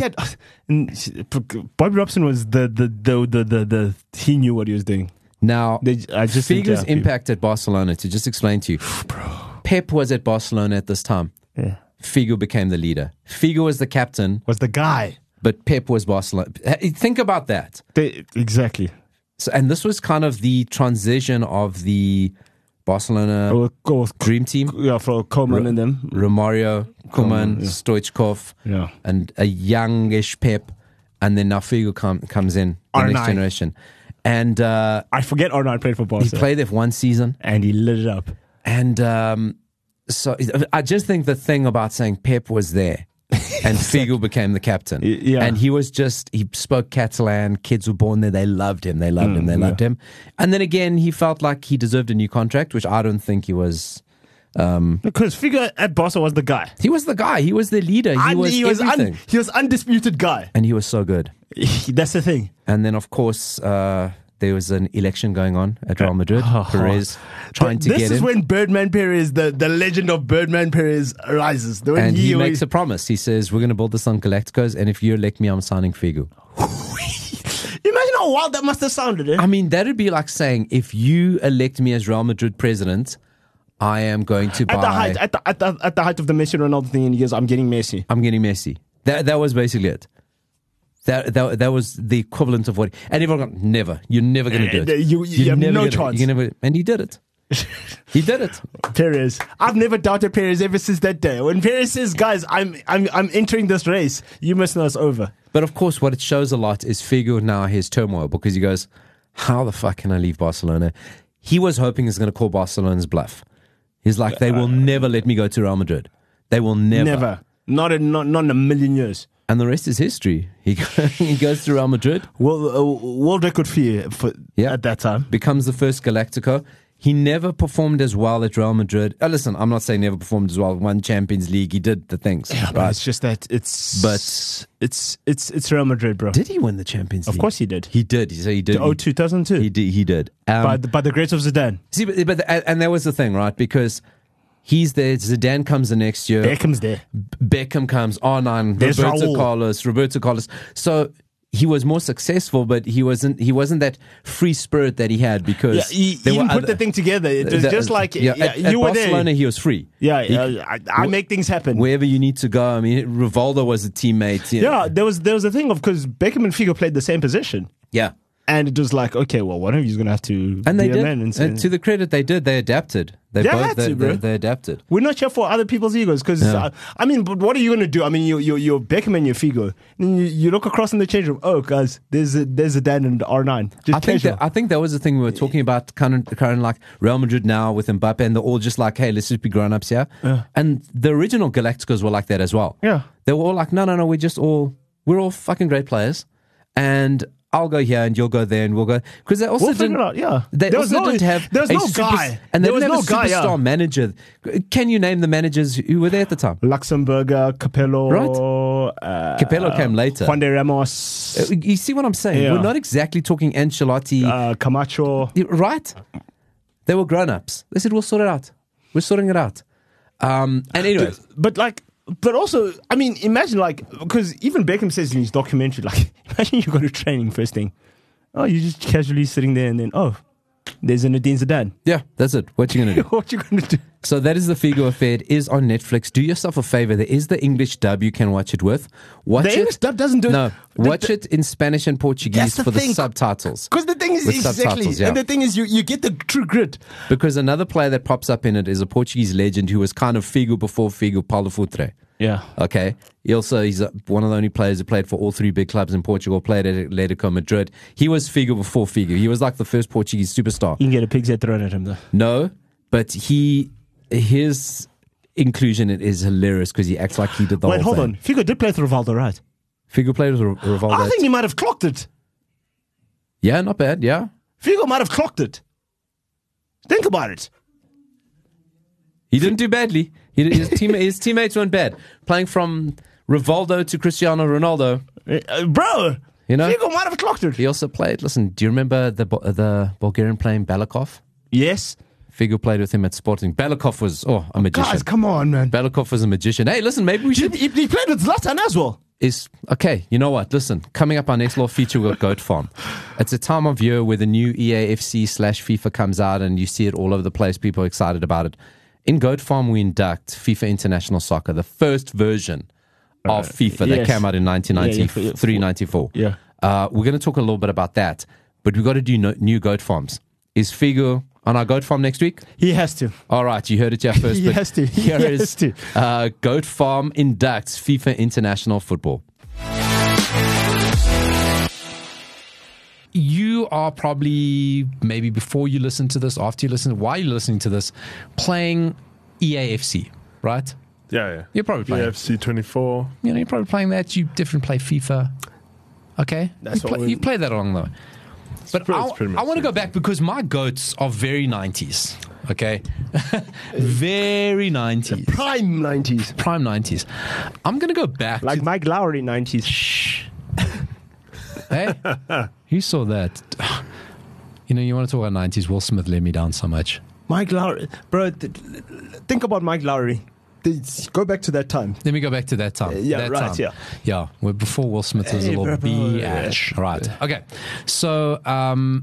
had, Bobby Robson was the the, the the the the he knew what he was doing. Now, they, I just Figo's impact at Barcelona, to just explain to you, Bro. Pep was at Barcelona at this time. Yeah. Figo became the leader. Figo was the captain. Was the guy. But Pep was Barcelona. Think about that. They, exactly. So, and this was kind of the transition of the Barcelona oh, oh, dream team. Yeah, for Koeman R- and them. Romario, Koeman, yeah. Stoichkov, yeah. and a youngish Pep. And then now Figo com- comes in, the R nine. next generation. And uh, I forget R nine played for Barca. He played there for one season. And he lit it up. And um, so I just think the thing about saying Pep was there and Figo became the captain. Yeah. And he was just, he spoke Catalan. Kids were born there. They loved him. They loved mm, him. They loved yeah. him. And then again, he felt like he deserved a new contract, which I don't think he was. Um, because Figo at Barca was the guy. He was the guy. He was the leader. He and was he was, everything. Un, he was undisputed guy. And he was so good. That's the thing. And then, of course, uh, there was an election going on at Real Madrid. Oh, Perez trying to this get in. This is when Birdman Perez, the, the legend of Birdman Perez, arises. When and he, he makes a promise. He says, we're going to build this on Galacticos, and if you elect me, I'm signing Figo. Imagine how wild that must have sounded. Eh? I mean, that would be like saying, if you elect me as Real Madrid president, I am going to buy... At the height, at the, at the, at the height of the Messi Ronaldo thing, and he goes, I'm getting Messi. I'm getting Messi. That, that was basically it. That, that that was the equivalent of what, and everyone got, never, you're never going to do it. You, you, you have no chance. You never, and he did it. He did it. Perez. I've never doubted Perez ever since that day. When Perez says, guys, I'm I'm I'm entering this race, you must know it's over. But of course, what it shows a lot is Figo now his turmoil, because he goes, how the fuck can I leave Barcelona? He was hoping he's going to call Barcelona's bluff. He's like, they will never let me go to Real Madrid. They will never. Never. Not in, not, not in a million years. And the rest is history. He he goes to Real Madrid. Well, uh, world record for, for yeah. at that time. Becomes the first Galactico. He never performed as well at Real Madrid. Oh, listen, I'm not saying never performed as well. Won Champions League. He did the things. Yeah, right? But it's just that it's but it's it's it's Real Madrid, bro. Did he win the Champions League? Of course he did. He did. So he did. Oh, two thousand two. He did. He did. Um, by the by the grace of Zidane. See, but, but and that was the thing, right? Because he's there. Zidane comes the next year. Beckham's there. Beckham comes. R nine. There's Roberto Raul. Carlos. Roberto Carlos. So he was more successful, but he wasn't. He wasn't that free spirit that he had, because yeah, he, he didn't put the thing together. It was the, just like yeah, yeah, at, you at were Barcelona, there. he was free. Yeah, he, yeah I, I make things happen wherever you need to go. I mean, Rivaldo was a teammate. You know. Yeah, there was there was a thing of, because Beckham and Figo played the same position. Yeah. And it was like, okay, well, one of you is going to have to and be they a did. man. And, and to the credit, they did. They adapted. They, they both had they, to, bro. They, they adapted. We're not here for other people's egos, because yeah. uh, I mean, but what are you going to do? I mean, you you you're Beckham and you're Figo, and you, you look across in the change room. Oh, guys, there's a there's a Dan and R nine. Just I think that, I think that was the thing we were talking about. Current, current like Real Madrid now with Mbappe, and they're all just like, hey, let's just be grown ups here. Yeah. And the original Galacticos were like that as well. Yeah, they were all like, no, no, no, we're just all we're all fucking great players, and I'll go here and you'll go there and we'll go, because they also we'll didn't. Figure it out, yeah. They there also was no, didn't have. There was no super, guy, and they there didn't was have no a guy, superstar yeah. manager. Can you name the managers who were there at the time? Luxemburger, Capello, right? Uh, Capello came later. Juan de Ramos. Uh, you see what I'm saying? Yeah. We're not exactly talking Ancelotti, uh, Camacho, right? They were grown ups. They said, "We'll sort it out. We're sorting it out." Um, and anyway, but, but like. But also, I mean, imagine like, because even Beckham says in his documentary, like, imagine you go to training first thing. Oh, you're just casually sitting there and then, oh, There's Zinedine Zidane. Yeah, that's it. What you going to do? What you going to do? So that is the Figo Affair. It is on Netflix. Do yourself a favor. There is the English dub you can watch it with. Watch The it. English dub doesn't do it. No, The- watch the- it in Spanish and Portuguese That's the for the thing. subtitles. Because the thing is, With exactly, subtitles, yeah. and the thing is, you, you get the true grit. Because another player that pops up in it is a Portuguese legend who was kind of Figo before Figo, Paulo Futre. Yeah. Okay. He also, he's uh, one of the only players who played for all three big clubs in Portugal, played at Atletico Madrid. He was Figo before Figo. He was like the first Portuguese superstar. You can get a pig's head thrown at him, though. No, but he, his inclusion is hilarious because he acts like he did the Wait, whole hold thing. on. Figo did play with Rivaldo, right? Figo played with R- Rivaldo. I think he might have clocked it. Yeah, not bad. Yeah. Figo might have clocked it. Think about it. He didn't do badly. He, his, team, his teammates weren't bad. Playing from Rivaldo to Cristiano Ronaldo. Uh, bro, You know? Figo might have clocked it. He also played, listen, do you remember the Bu- the Bulgarian playing Balakov? Yes. Figo played with him at Sporting. Balakov was, oh, a magician. Guys, come on, man. Balakov was a magician. Hey, listen, maybe we He, should... he, he played with Zlatan as well. Is okay, you know what? Listen, coming up our next little feature, we've got Goat Farm. It's a time of year where the new E A F C slash FIFA comes out and you see it all over the place. People are excited about it. In Goat Farm, we induct FIFA International Soccer, the first version of FIFA that yes. came out in nineteen ninety-three Yeah, yeah. ninety-four. Yeah. Uh, we're going to talk a little bit about that, but we've got to do no, new Goat Farms. Is Figo on our Goat Farm next week? He has to. All right, you heard it here first. He but has to. He Here has is to. Uh, Goat Farm inducts FIFA International Football. You are probably, maybe before you listen to this, after you listen, while you're listening to this, playing E A F C, right? Yeah, yeah. You're probably playing. E A F C twenty-four. You know, you're probably playing that. You different play FIFA. Okay? That's you, what play, we- you play that along the way. But pretty- I, it's pretty much I want to the go back because my goats are very nineties. Okay? very nineties. Prime nineties. Prime nineties. I'm going to go back. Like to, Mike Lowry nineties. Shh. Hey, you saw that. You know, you want to talk about nineties. Will Smith let me down so much. Mike Lowry. Bro, th- think about Mike Lowry. Th- Go back to that time. Let me go back to that time. Uh, yeah, that right, time. yeah. Yeah, where before Will Smith was Hey, a little bro, bro, bitch. Right. Okay. So, um,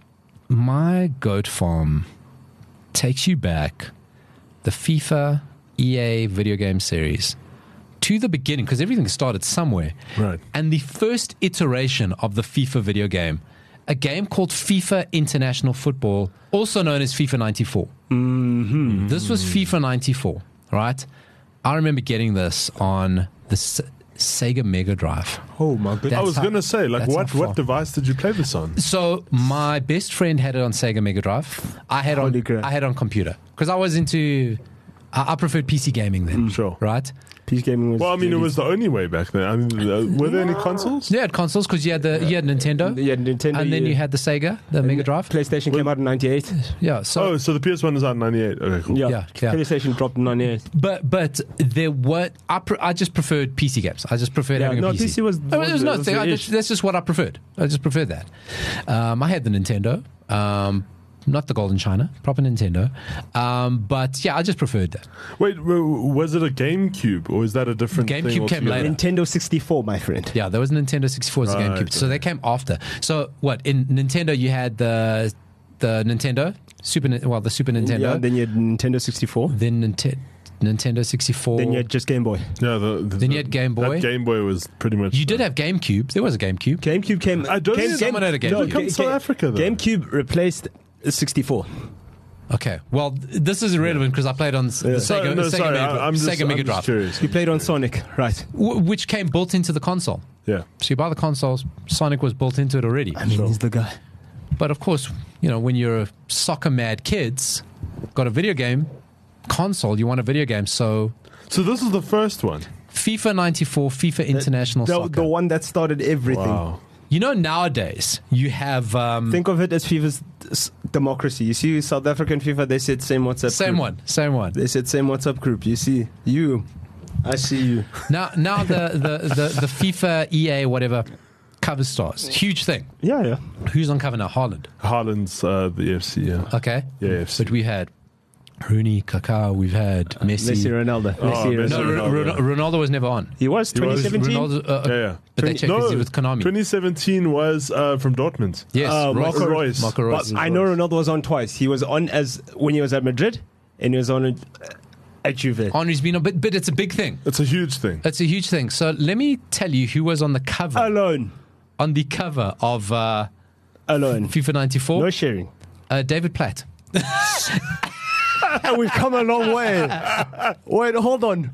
my goat farm takes you back the FIFA E A video game series to the beginning because everything started somewhere. Right. And the first iteration of the FIFA video game, a game called FIFA International Football, also known as FIFA ninety-four. Mm-hmm. This was FIFA ninety-four, right? I remember getting this on the S- Sega Mega Drive. Oh, my goodness. I That's was how- going to say, like, that's what, how far. what device did you play this on? So my best friend had it on Sega Mega Drive. I had Holy on crap. I had on computer because I was into I, I preferred P C gaming then. Sure. Right? Peace Gaming was. Well, I mean, it was the only way back then. I mean, uh, were there any consoles? You had consoles because you had the you had Nintendo, Yeah, Nintendo. and then yeah. you had the Sega, the Mega Drive. PlayStation came out in ninety-eight. Yeah. So Oh, so the P S one is out in ninety-eight. Okay, cool. Yeah. Yeah, yeah. PlayStation dropped in ninety-eight. But but there were I, pre- I just preferred P C games. I just preferred Yeah, having no, a P C. P C was- There was, was- no was thing. the I ish. just, that's just what I preferred. I just preferred that. Um, I had the Nintendo, um, not the Golden China, proper Nintendo. Um, but yeah, I just preferred that. Wait, w- was it a GameCube or is that a different GameCube thing came altogether? later. Nintendo sixty-four, my friend. Yeah, there was Nintendo sixty-four as a Right, GameCube, so okay. they came after. So what in Nintendo you had the the Nintendo Super Nin- well the Super Nintendo, Yeah, then you had Nintendo sixty-four. then Ninte- Nintendo sixty-four. Then you had just Game Boy. Yeah, the, the, Then you had Game Boy. That Game Boy was pretty much. You did have GameCube. There was a GameCube. GameCube came. I don't Game, think someone had a GameCube. No, It comes Ga- South Africa, though. GameCube replaced sixty-four. Okay, well th- this is irrelevant because I played on s- the Sega, Sorry, no, Sega, sorry, Mega, I, I'm just, Sega I'm Mega just Drive, curious. You played on Sonic, right? w- which came built into the console. Yeah. So you buy the consoles, Sonic was built into it already. I mean, he's the guy. But of course, you know, when you're a soccer mad kids, got a video game console, you want a video game. So So this is the first one. FIFA ninety-four, FIFA International the, Soccer. the one that started everything. Wow. You know, nowadays you have um, Think of it as FIFA's s- democracy. You see, South African FIFA, they said same WhatsApp same group. one, same one. They said same WhatsApp group. You see, you, I see you. Now, now the, the, the, the FIFA, E A, whatever, cover stars, huge thing. Yeah, yeah. Who's on cover now? Haaland. Haaland's uh, the A F C, yeah. Okay. Yeah, A F C. But we had Rooney, Kaká, we've had Messi. Messi, Ronaldo. Oh, Messi, Messi, No, Ronaldo. Ro- Ro- Ronaldo was never on. He was He was. twenty seventeen. Ronaldo, uh, Yeah, yeah. But they twenty checked No, no, with Konami. twenty seventeen was uh, from Dortmund. Yes, Uh, Royce. Marco Royce. Marco Royce. But I know Ronaldo was on twice. He was on as when he was at Madrid, and he was on at, at Juve. Henry's been on, but, but it's a big thing. It's a huge thing. It's a huge thing. So let me tell you who was on the cover. Alone. on the cover of uh, Alone. FIFA ninety-four. No sharing. Uh, David Platt. And we've come a long way. Wait, hold on.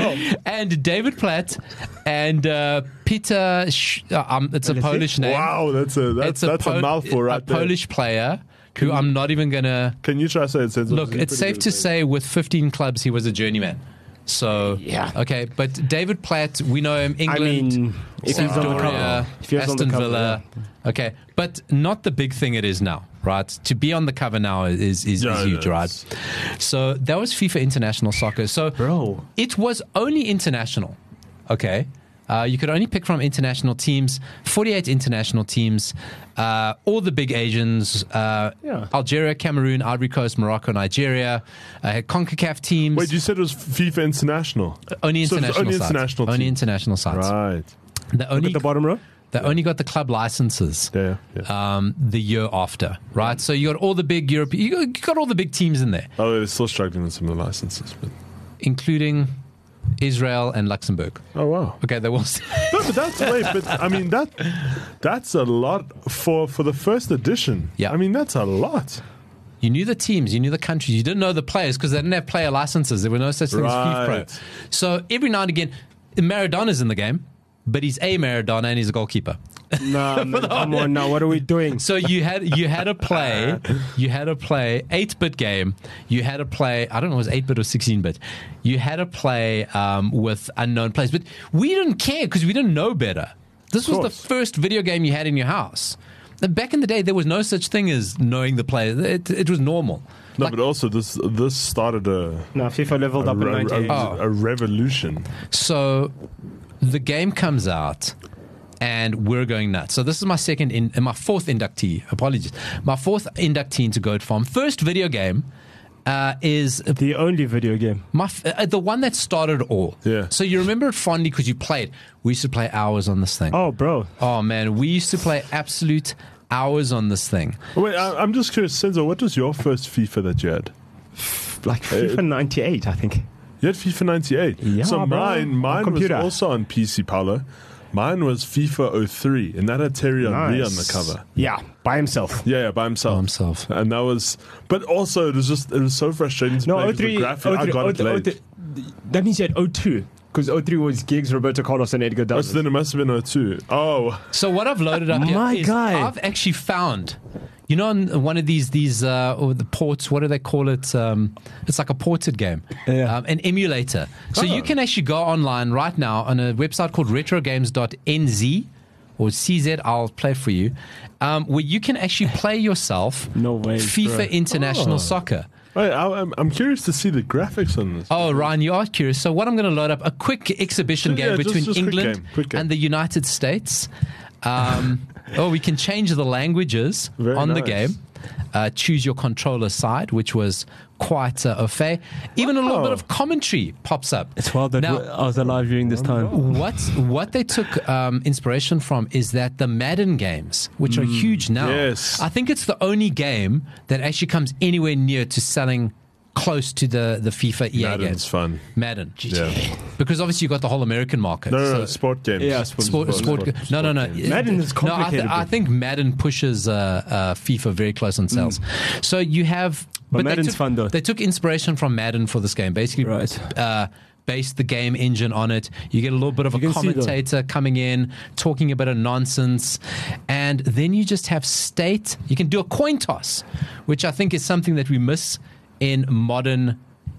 And David Platt and uh, Peter, Sh- uh, um, it's a What is it? Polish name. Wow, that's a that's, It's a, that's Po- a mouthful right a there. Polish player who I'm not even going to... Can you try to say it? Senzo? Look, it's safe to say with fifteen clubs, he was a journeyman. So, Yeah. okay. But David Platt, we know him, I England, mean, if he's on the Sampdoria, cover. If he was on the Aston cover, Villa. Okay. But not the big thing it is now, right? To be on the cover now is, is, Yeah, is huge, it right? is. So that was FIFA International Soccer. So Bro. it was only international, okay? Uh, you could only pick from international teams, forty-eight international teams, uh, all the big Asians, uh, Yeah. Algeria, Cameroon, Ivory Coast, Morocco, Nigeria, uh, CONCACAF teams. Wait, you said it was FIFA International. only so it's international only sides. international Only teams. international sides. Right. They Look only, at the bottom row. they only got the club licenses Yeah. yeah. um, the year after, right? So you got all the big Europe, you got, you got all the big teams in there, Oh, they're still struggling with some of the licenses. But including Israel and Luxembourg. oh wow. Okay, they will. No, but that's wait, but I mean that that's a lot for for the first edition. Yeah. I mean that's a lot. You knew the teams, you knew the countries, you didn't know the players because they didn't have player licenses. There were no such thing as FIFA Pro. Right. So every now and again, Maradona's in the game, but he's a Maradona and he's a goalkeeper. Nah, man, come on now. What are we doing? So you had you had to play, you had to play eight-bit game. You had to play, I don't know, it was eight-bit or sixteen-bit. You had to play um, with unknown players, but we didn't care because we didn't know better. This was the course. first video game you had in your house. And back in the day, there was no such thing as knowing the players. It, it was normal. No, Like- but also this this started a No, FIFA leveled a, up in re- ninety-eight. a, Oh. a revolution. So the game comes out and we're going nuts. So this is my second, in, my fourth inductee. Apologies. My fourth inductee into Goat Farm. First video game uh, is The only video game. my f- uh, the one that started it all. Yeah. So you remember it fondly because you played. We used to play hours on this thing. Oh, bro. Oh, man. We used to play absolute hours on this thing. Wait, I, I'm just curious, Senzo, what was your first FIFA that you had? Like FIFA ninety-eight, I think. You had FIFA ninety-eight. Yeah, so bro. mine, mine was Computer. also on P C, Paolo. Mine was FIFA oh three, and that had Terry Henry Nice. on the cover. Yeah, by himself. Yeah, yeah, by himself. By himself. And that was, but also it was just, it was so frustrating to No, play oh 'cause the three. graphic, oh I three, got oh it three, oh late. three. That means you had oh two. Because oh three was Giggs, Roberto Carlos, and Edgar Oh, Douglas. so then it must have been oh two. Oh, So what I've loaded up here My is guy. I've actually found, you know, on one of these these uh, or the ports. What do they call it? Um, it's like a ported game, Yeah. um, an emulator. So Oh. you can actually go online right now on a website called retrogames dot n z or C Z. I'll play for you, um, where you can actually play yourself. No way, FIFA bro. International Oh. Soccer. wait, I, I'm, I'm curious to see the graphics on this. Oh, Ryan, you are curious. So what I'm going to load up a quick exhibition Yeah, game just- between just quick England game, quick game. and the United States. Um, oh, we can change the languages Very on the nice. game. Uh, choose your controller side, which was quite uh, au fait. Even a little Wow. bit of commentary pops up. It's wild that Now- I was alive during this time. What what they took um, inspiration from is that the Madden games, which are huge now, yes. I think it's the only game that actually comes anywhere near to selling close to the, the FIFA E A Madden's games. fun. Madden. Yeah. Because obviously you got the whole American market. No, no, no, So- sport games. Yeah, sport- Sport, sport, sport- no, no, no. sport games. Madden is No, I, th- complicated, I bro. think Madden pushes uh, uh, FIFA very close on sales. So you have, But they Madden's took, fun, though. They took inspiration from Madden for this game. Basically, Right. uh, based the game engine on it. You get a little bit of You a can see, though. commentator coming in, talking a bit of nonsense, and then you just have state. You can do a coin toss, which I think is something that we miss in modern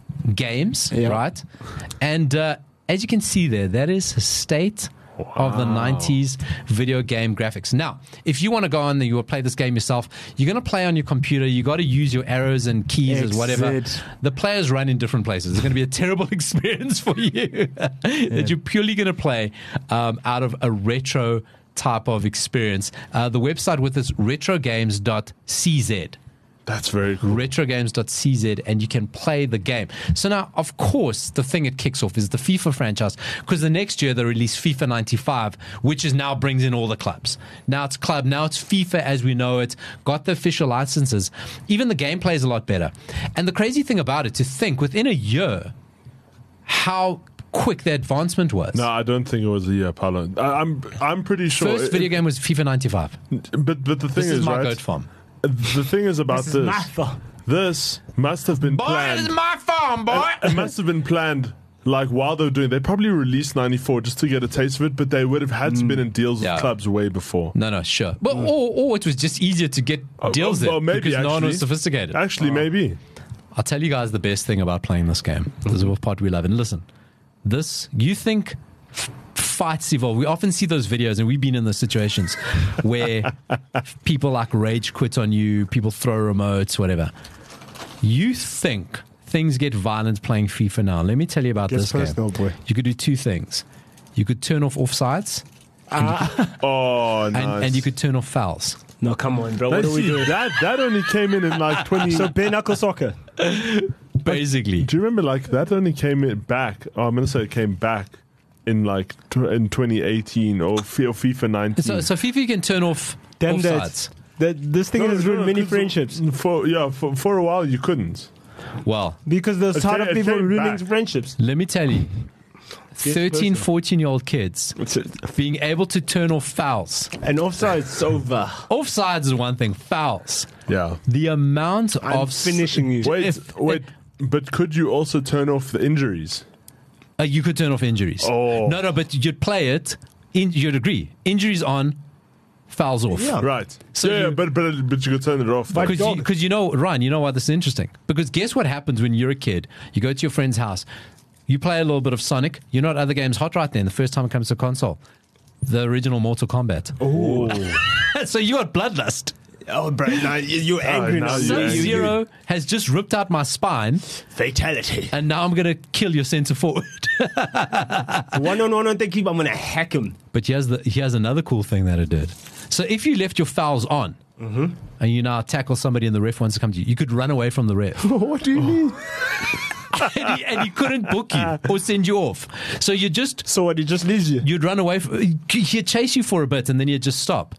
games, Yeah. right? And uh, as you can see there, that is a state of the nineties video game graphics. Now, if you want to go on and you will play this game yourself, you're going to play on your computer. You got to use your arrows and keys as whatever. Exit. The players run in different places. It's going to be a terrible experience for you that you're purely going to play um, out of a retro type of experience. Uh, the website with this retrogames dot c z. That's very cool. retrogames dot c z, and you can play the game. So now, of course, the thing it kicks off is the FIFA franchise, because the next year they release FIFA ninety-five, which is now brings in all the clubs. Now it's club, now it's FIFA as we know it, got the official licenses. Even the gameplay is a lot better. And the crazy thing about it, to think within a year how quick the advancement was. No, I don't think it was a year, Paulo. I, I'm I'm pretty sure. First it, video game was FIFA ninety-five. But but the thing This is, is, my right? goat farm. The thing is about This this. is my fault. This must have been Boy, planned. this is my farm, boy. It must have been planned. Like while they were doing, they probably released ninety-four just to get a taste of it, but they would have had to been in deals Yeah. with clubs way before. No, no, sure. But or, or it was just easier to get deals well, in maybe, because no one was actually. sophisticated. Actually, maybe. I'll tell you guys the best thing about playing this game. This is what part we love. And listen, this, you think f- fights evolve. We often see those videos, and we've been in those situations where people like rage quit on you, people throw remotes, whatever. You think things get violent playing FIFA now. Let me tell you about Gets this personal, game. boy. You could do two things. You could turn off offsides, Oh, nice. and, and you could turn off fouls. No, come on, bro. What Let's are we see, doing? that that only came in in like twenty. So bare knuckle soccer. Basically. Do you remember like that only came in back? Oh, I'm gonna say it came back in like tw- in twenty eighteen or F- or FIFA nineteen. So, so FIFA can turn off Damn offsides. that. That this thing No, has no, ruined no, many 'cause friendships For yeah, for, for a while you couldn't. Well, because there's It tired came- of it people came ruining back. friendships. let me tell you, thirteen, personal. fourteen year old kids being able to turn off fouls. And offside's over. Offsides is one thing, fouls. Yeah. The amount I'm of s- finishing you. Wait, If- wait. But could you also turn off the injuries? Uh, you could turn off injuries. Oh. No, no, but you'd play it. In, you'd agree. Injuries on, fouls off. Yeah. Right. So yeah, you- but but but you could turn it off. though. Because you, 'cause you know, Ryan, you know why this is interesting? Because guess what happens when you're a kid? You go to your friend's house, you play a little bit of Sonic. You know what other game's hot right then? The first time it comes to console, the original Mortal Kombat. Oh. So you got Bloodlust. Oh, bro, now you- you're angry now now. you're Sub angry. Zero has just ripped out my spine, Fatality. and now I'm going to kill your center forward. One on one on the keep. I'm gonna hack him. But here's the here's another cool thing that it did. So if you left your fouls on, Mm-hmm. and you now tackle somebody and the ref wants to come to you, you could run away from the ref. What do you mean? and, he, and he couldn't book you or send you off. So you just So what? He just leaves you. you'd run away. From, he'd chase you for a bit, and then you'd just stop.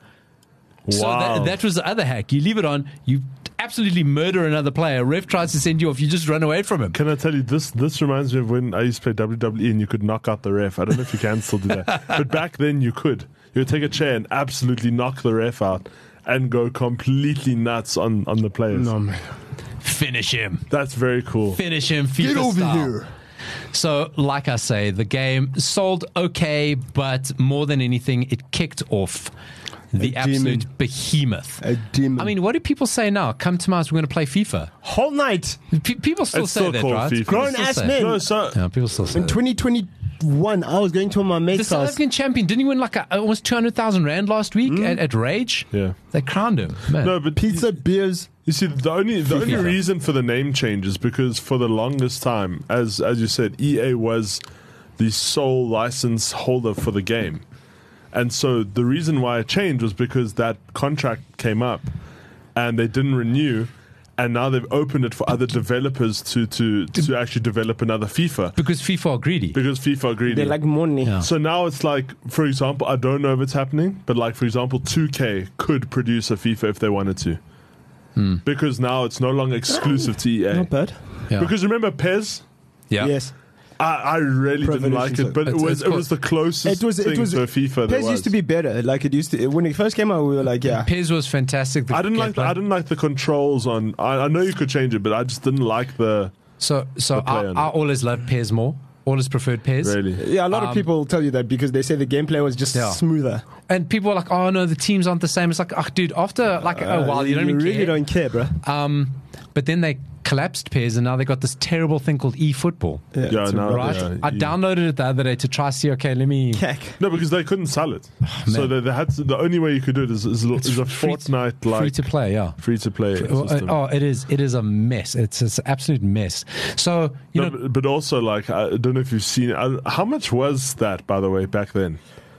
So Wow. that, that was the other hack. You leave it on, you absolutely murder another player. Ref tries to send you off, you just run away from him. Can I tell you this? This reminds me of when I used to play W W E and you could knock out the ref. I don't know if you can still do that, but back then you could. You would take a chair and absolutely knock the ref out and go completely nuts on on the players. No man. Finish him. That's very cool. Finish him. FIFA Get over style. here. So, like I say, the game sold okay, but more than anything, it kicked off the A absolute demon. behemoth. A demon. I mean, what do people say now? Come to my house, we're going to play FIFA. Whole night. Pe- people still It's say still that, called right? FIFA. People Grown still ass say men. it. No, so Yeah, people still say in that. twenty twenty-one, I was going to my The mate's South house. African champion, didn't he win like a, almost two hundred thousand rand last week at, at Rage? yeah. They crowned him. Man. No, but Pizza, beers. You see, the only the only FIFA. reason for the name change is because for the longest time, as as you said, E A was the sole license holder for the game, and so the reason why it changed was because that contract came up, and they didn't renew, and now they've opened it for other developers to to to actually develop another FIFA Because FIFA are greedy. because FIFA are greedy. They like money. Yeah. So now it's like, for example, I don't know if it's happening, but like, for example, two K could produce a FIFA if they wanted to. Hmm. Because now it's no longer exclusive to E A. Not bad. Yeah. Because remember Pez? yeah. Yes. I, I really didn't like it, but it It's- was it's it called- was the closest It was. thing It was. to a FIFA there PES was. used to be better. Like it used to. When it first came out, we were like, yeah. Pez was fantastic. The I didn't like the, gameplay. I didn't like the controls on. I, I know you could change it, but I just didn't like the So, so the play I, on I it. always loved Pez more. Always preferred Pez. really. Yeah, a lot Um, of people tell you that because they say the gameplay was just Yeah. smoother. And people are like, oh no, the teams aren't the same. It's like, oh, dude, after like a Uh, while, you don't even really care. don't care, bro. Um, but then they collapsed Pez, and now they got this terrible thing called eFootball. Yeah, it's a no, rubbish. Right? Yeah, I you- downloaded it the other day to try see. Okay, let me. Heck. No, because they couldn't sell it. so man. they, they had to, the only way you could do it is, is, a- It's is a free to- Fortnite Free like to play, yeah. free to play Well, system. uh, oh, it is. It is a mess. It's, it's an absolute mess. So you No, know, but, but also, like, I don't know if you've seen it. I, how much was that, by the way, back then?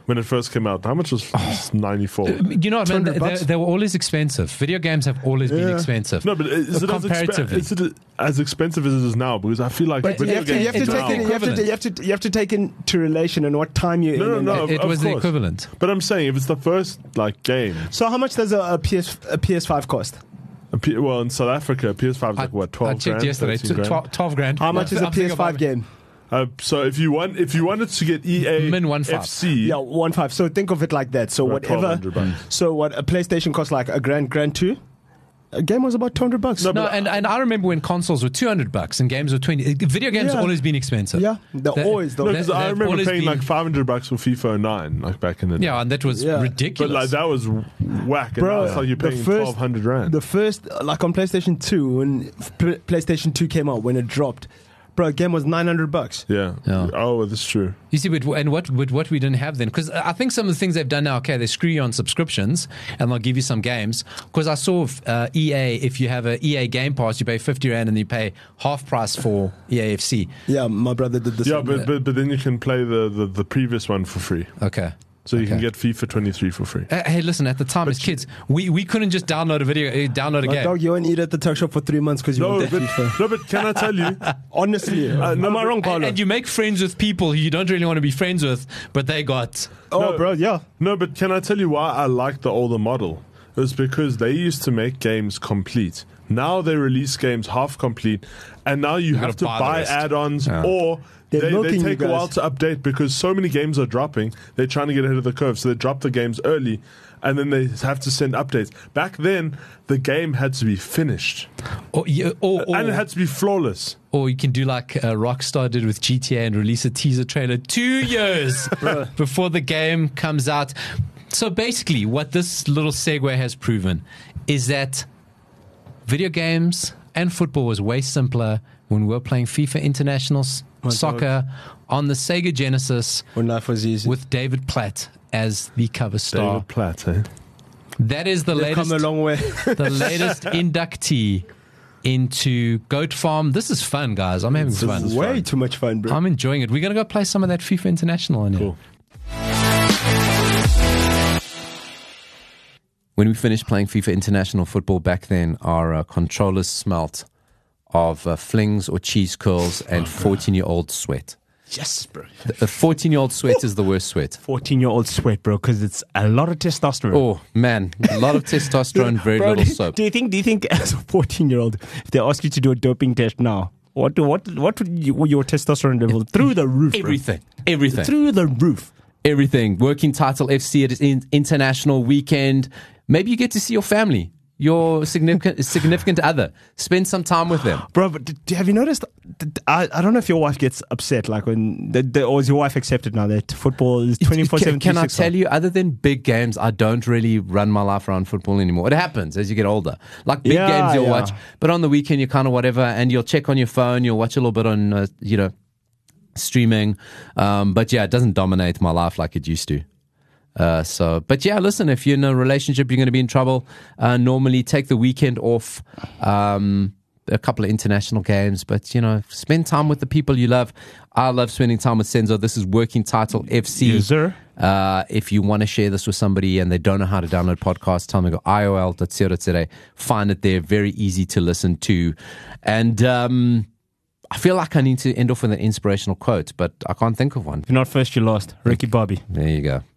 when it first came out. How much was oh. ninety-four? You know what, man? They, bucks? they were always expensive. Video games have always been Yeah. expensive. No, but is it, as expe- is it as expensive as it is now? Because I feel like But you video have, to, you, games have to it's take now- in, you, have to, you, have to, you have to take into relation and what time you're No, in. no, and- no. It, it of was the course. equivalent. But I'm saying if it's the first like game, So how much does a, a, P S, a P S five cost? a P- well in South Africa, P S five is like what I twelve checked grand, yesterday. thirteen grand? twelve, twelve grand. How much Yeah. is a I'm thinking P S five about- game? Uh, so if you want, if you wanted to get E A Min one five. F C, Yeah, one five. So think of it like that. So about whatever. twelve hundred bucks. So what a PlayStation costs like a grand, grand two. A game was about two hundred bucks. No, No, but- and, and I remember when consoles were two hundred bucks and games were twenty. Video games Yeah. have always been expensive. Yeah, they're That- always though. No, that- because I they've remember always paying been- like five hundred bucks for FIFA oh nine, like back in the day. Yeah, and that was Yeah. ridiculous. But like that was whack, and Bro, now it's like you're the paying first- twelve hundred rand. The first, like on PlayStation two, when P- PlayStation two came out, when it dropped, bro, a game was nine hundred bucks. yeah. Yeah. Oh, that's true. You see, but, and what, but what we didn't have then, because I think some of the things they've done now, okay, they screw you on subscriptions and they'll give you some games. Because I saw uh, E A, if you have a E A Game Pass, you pay fifty rand and you pay half price for E A F C. Yeah, my brother did this. Yeah, but, but but then you can play the, the, the previous one for free. Okay. So you can Okay. get FIFA twenty-three for free. Uh, hey, listen, at the time as kids, we, we couldn't just download a video, uh, download a my game. dog, you won't eat at the tuck shop for three months because you No, want but, that FIFA. no, but can I tell you? Honestly, Uh, no, am I but- wrong, and, Paulo? and you make friends with people who you don't really want to be friends with, but they got. oh, No. bro, yeah. No, but can I tell you why I like the older model? It was because they used to make games complete. Now they release games half complete, and now you have gotta to buy the buy rest. add-ons Yeah. or They're they, they milking you take a while guys. to update because so many games are dropping. They're trying to get ahead of the curve, so they drop the games early, and then they have to send updates. Back then, the game had to be finished, Or, yeah, or, or, and it had to be flawless. Or you can do like uh, Rockstar did with G T A and release a teaser trailer two years before the game comes out. So basically, what this little segue has proven is that video games and football was way simpler when we were playing FIFA International s- My Soccer on the Sega Genesis When life was easy. with David Platt as the cover star. David Platt, eh? That is the They've latest, come a long way. the latest inductee into Goat Farm. This is fun, guys. I'm having fun. Way too much fun, bro. I'm enjoying it. We're going to go play some of that FIFA International on here. Cool. When we finished playing FIFA International Football back then, our uh, controllers smelt of uh, flings or cheese curls and fourteen-year-old sweat. Yes, bro. The fourteen-year-old sweat is the worst sweat. fourteen-year-old sweat, bro, because it's a lot of testosterone. Oh, man. A lot of testosterone, very Bro, little do, soap. do you think? Do you think, as a fourteen-year-old, if they ask you to do a doping test now, what do, what what would you, your testosterone level through the roof? bro. Everything. Everything. through the roof. Everything. Working title F C at its in- international weekend. Maybe you get to see your family, your significant significant other. Spend some time with them. Bro, but d- have you noticed? d- d- I, I don't know if your wife gets upset, like when, the, the, or is your wife accepted now that football is twenty-four seven? Can, can I tell you, other than big games, I don't really run my life around football anymore. It happens as you get older. Like big Yeah, games you'll yeah. watch, but on the weekend you're kind of whatever, and you'll check on your phone, you'll watch a little bit on, uh, you know, streaming. Um, but yeah, it doesn't dominate my life like it used to. Uh, so, but yeah, listen, if you're in a relationship, you're going to be in trouble. Uh, normally take the weekend off. Um, a couple of international games, but you know, spend time with the people you love. I love spending time with Senzo. This is Working Title F C. Yes, sir. Uh, if you want to share this with somebody and they don't know how to download podcasts, tell them to go I O L dot co dot za. Find it there. Very easy to listen to. And um, I feel like I need to end off with an inspirational quote, but I can't think of one. If you're not first, you're lost. Ricky Bobby. There you go.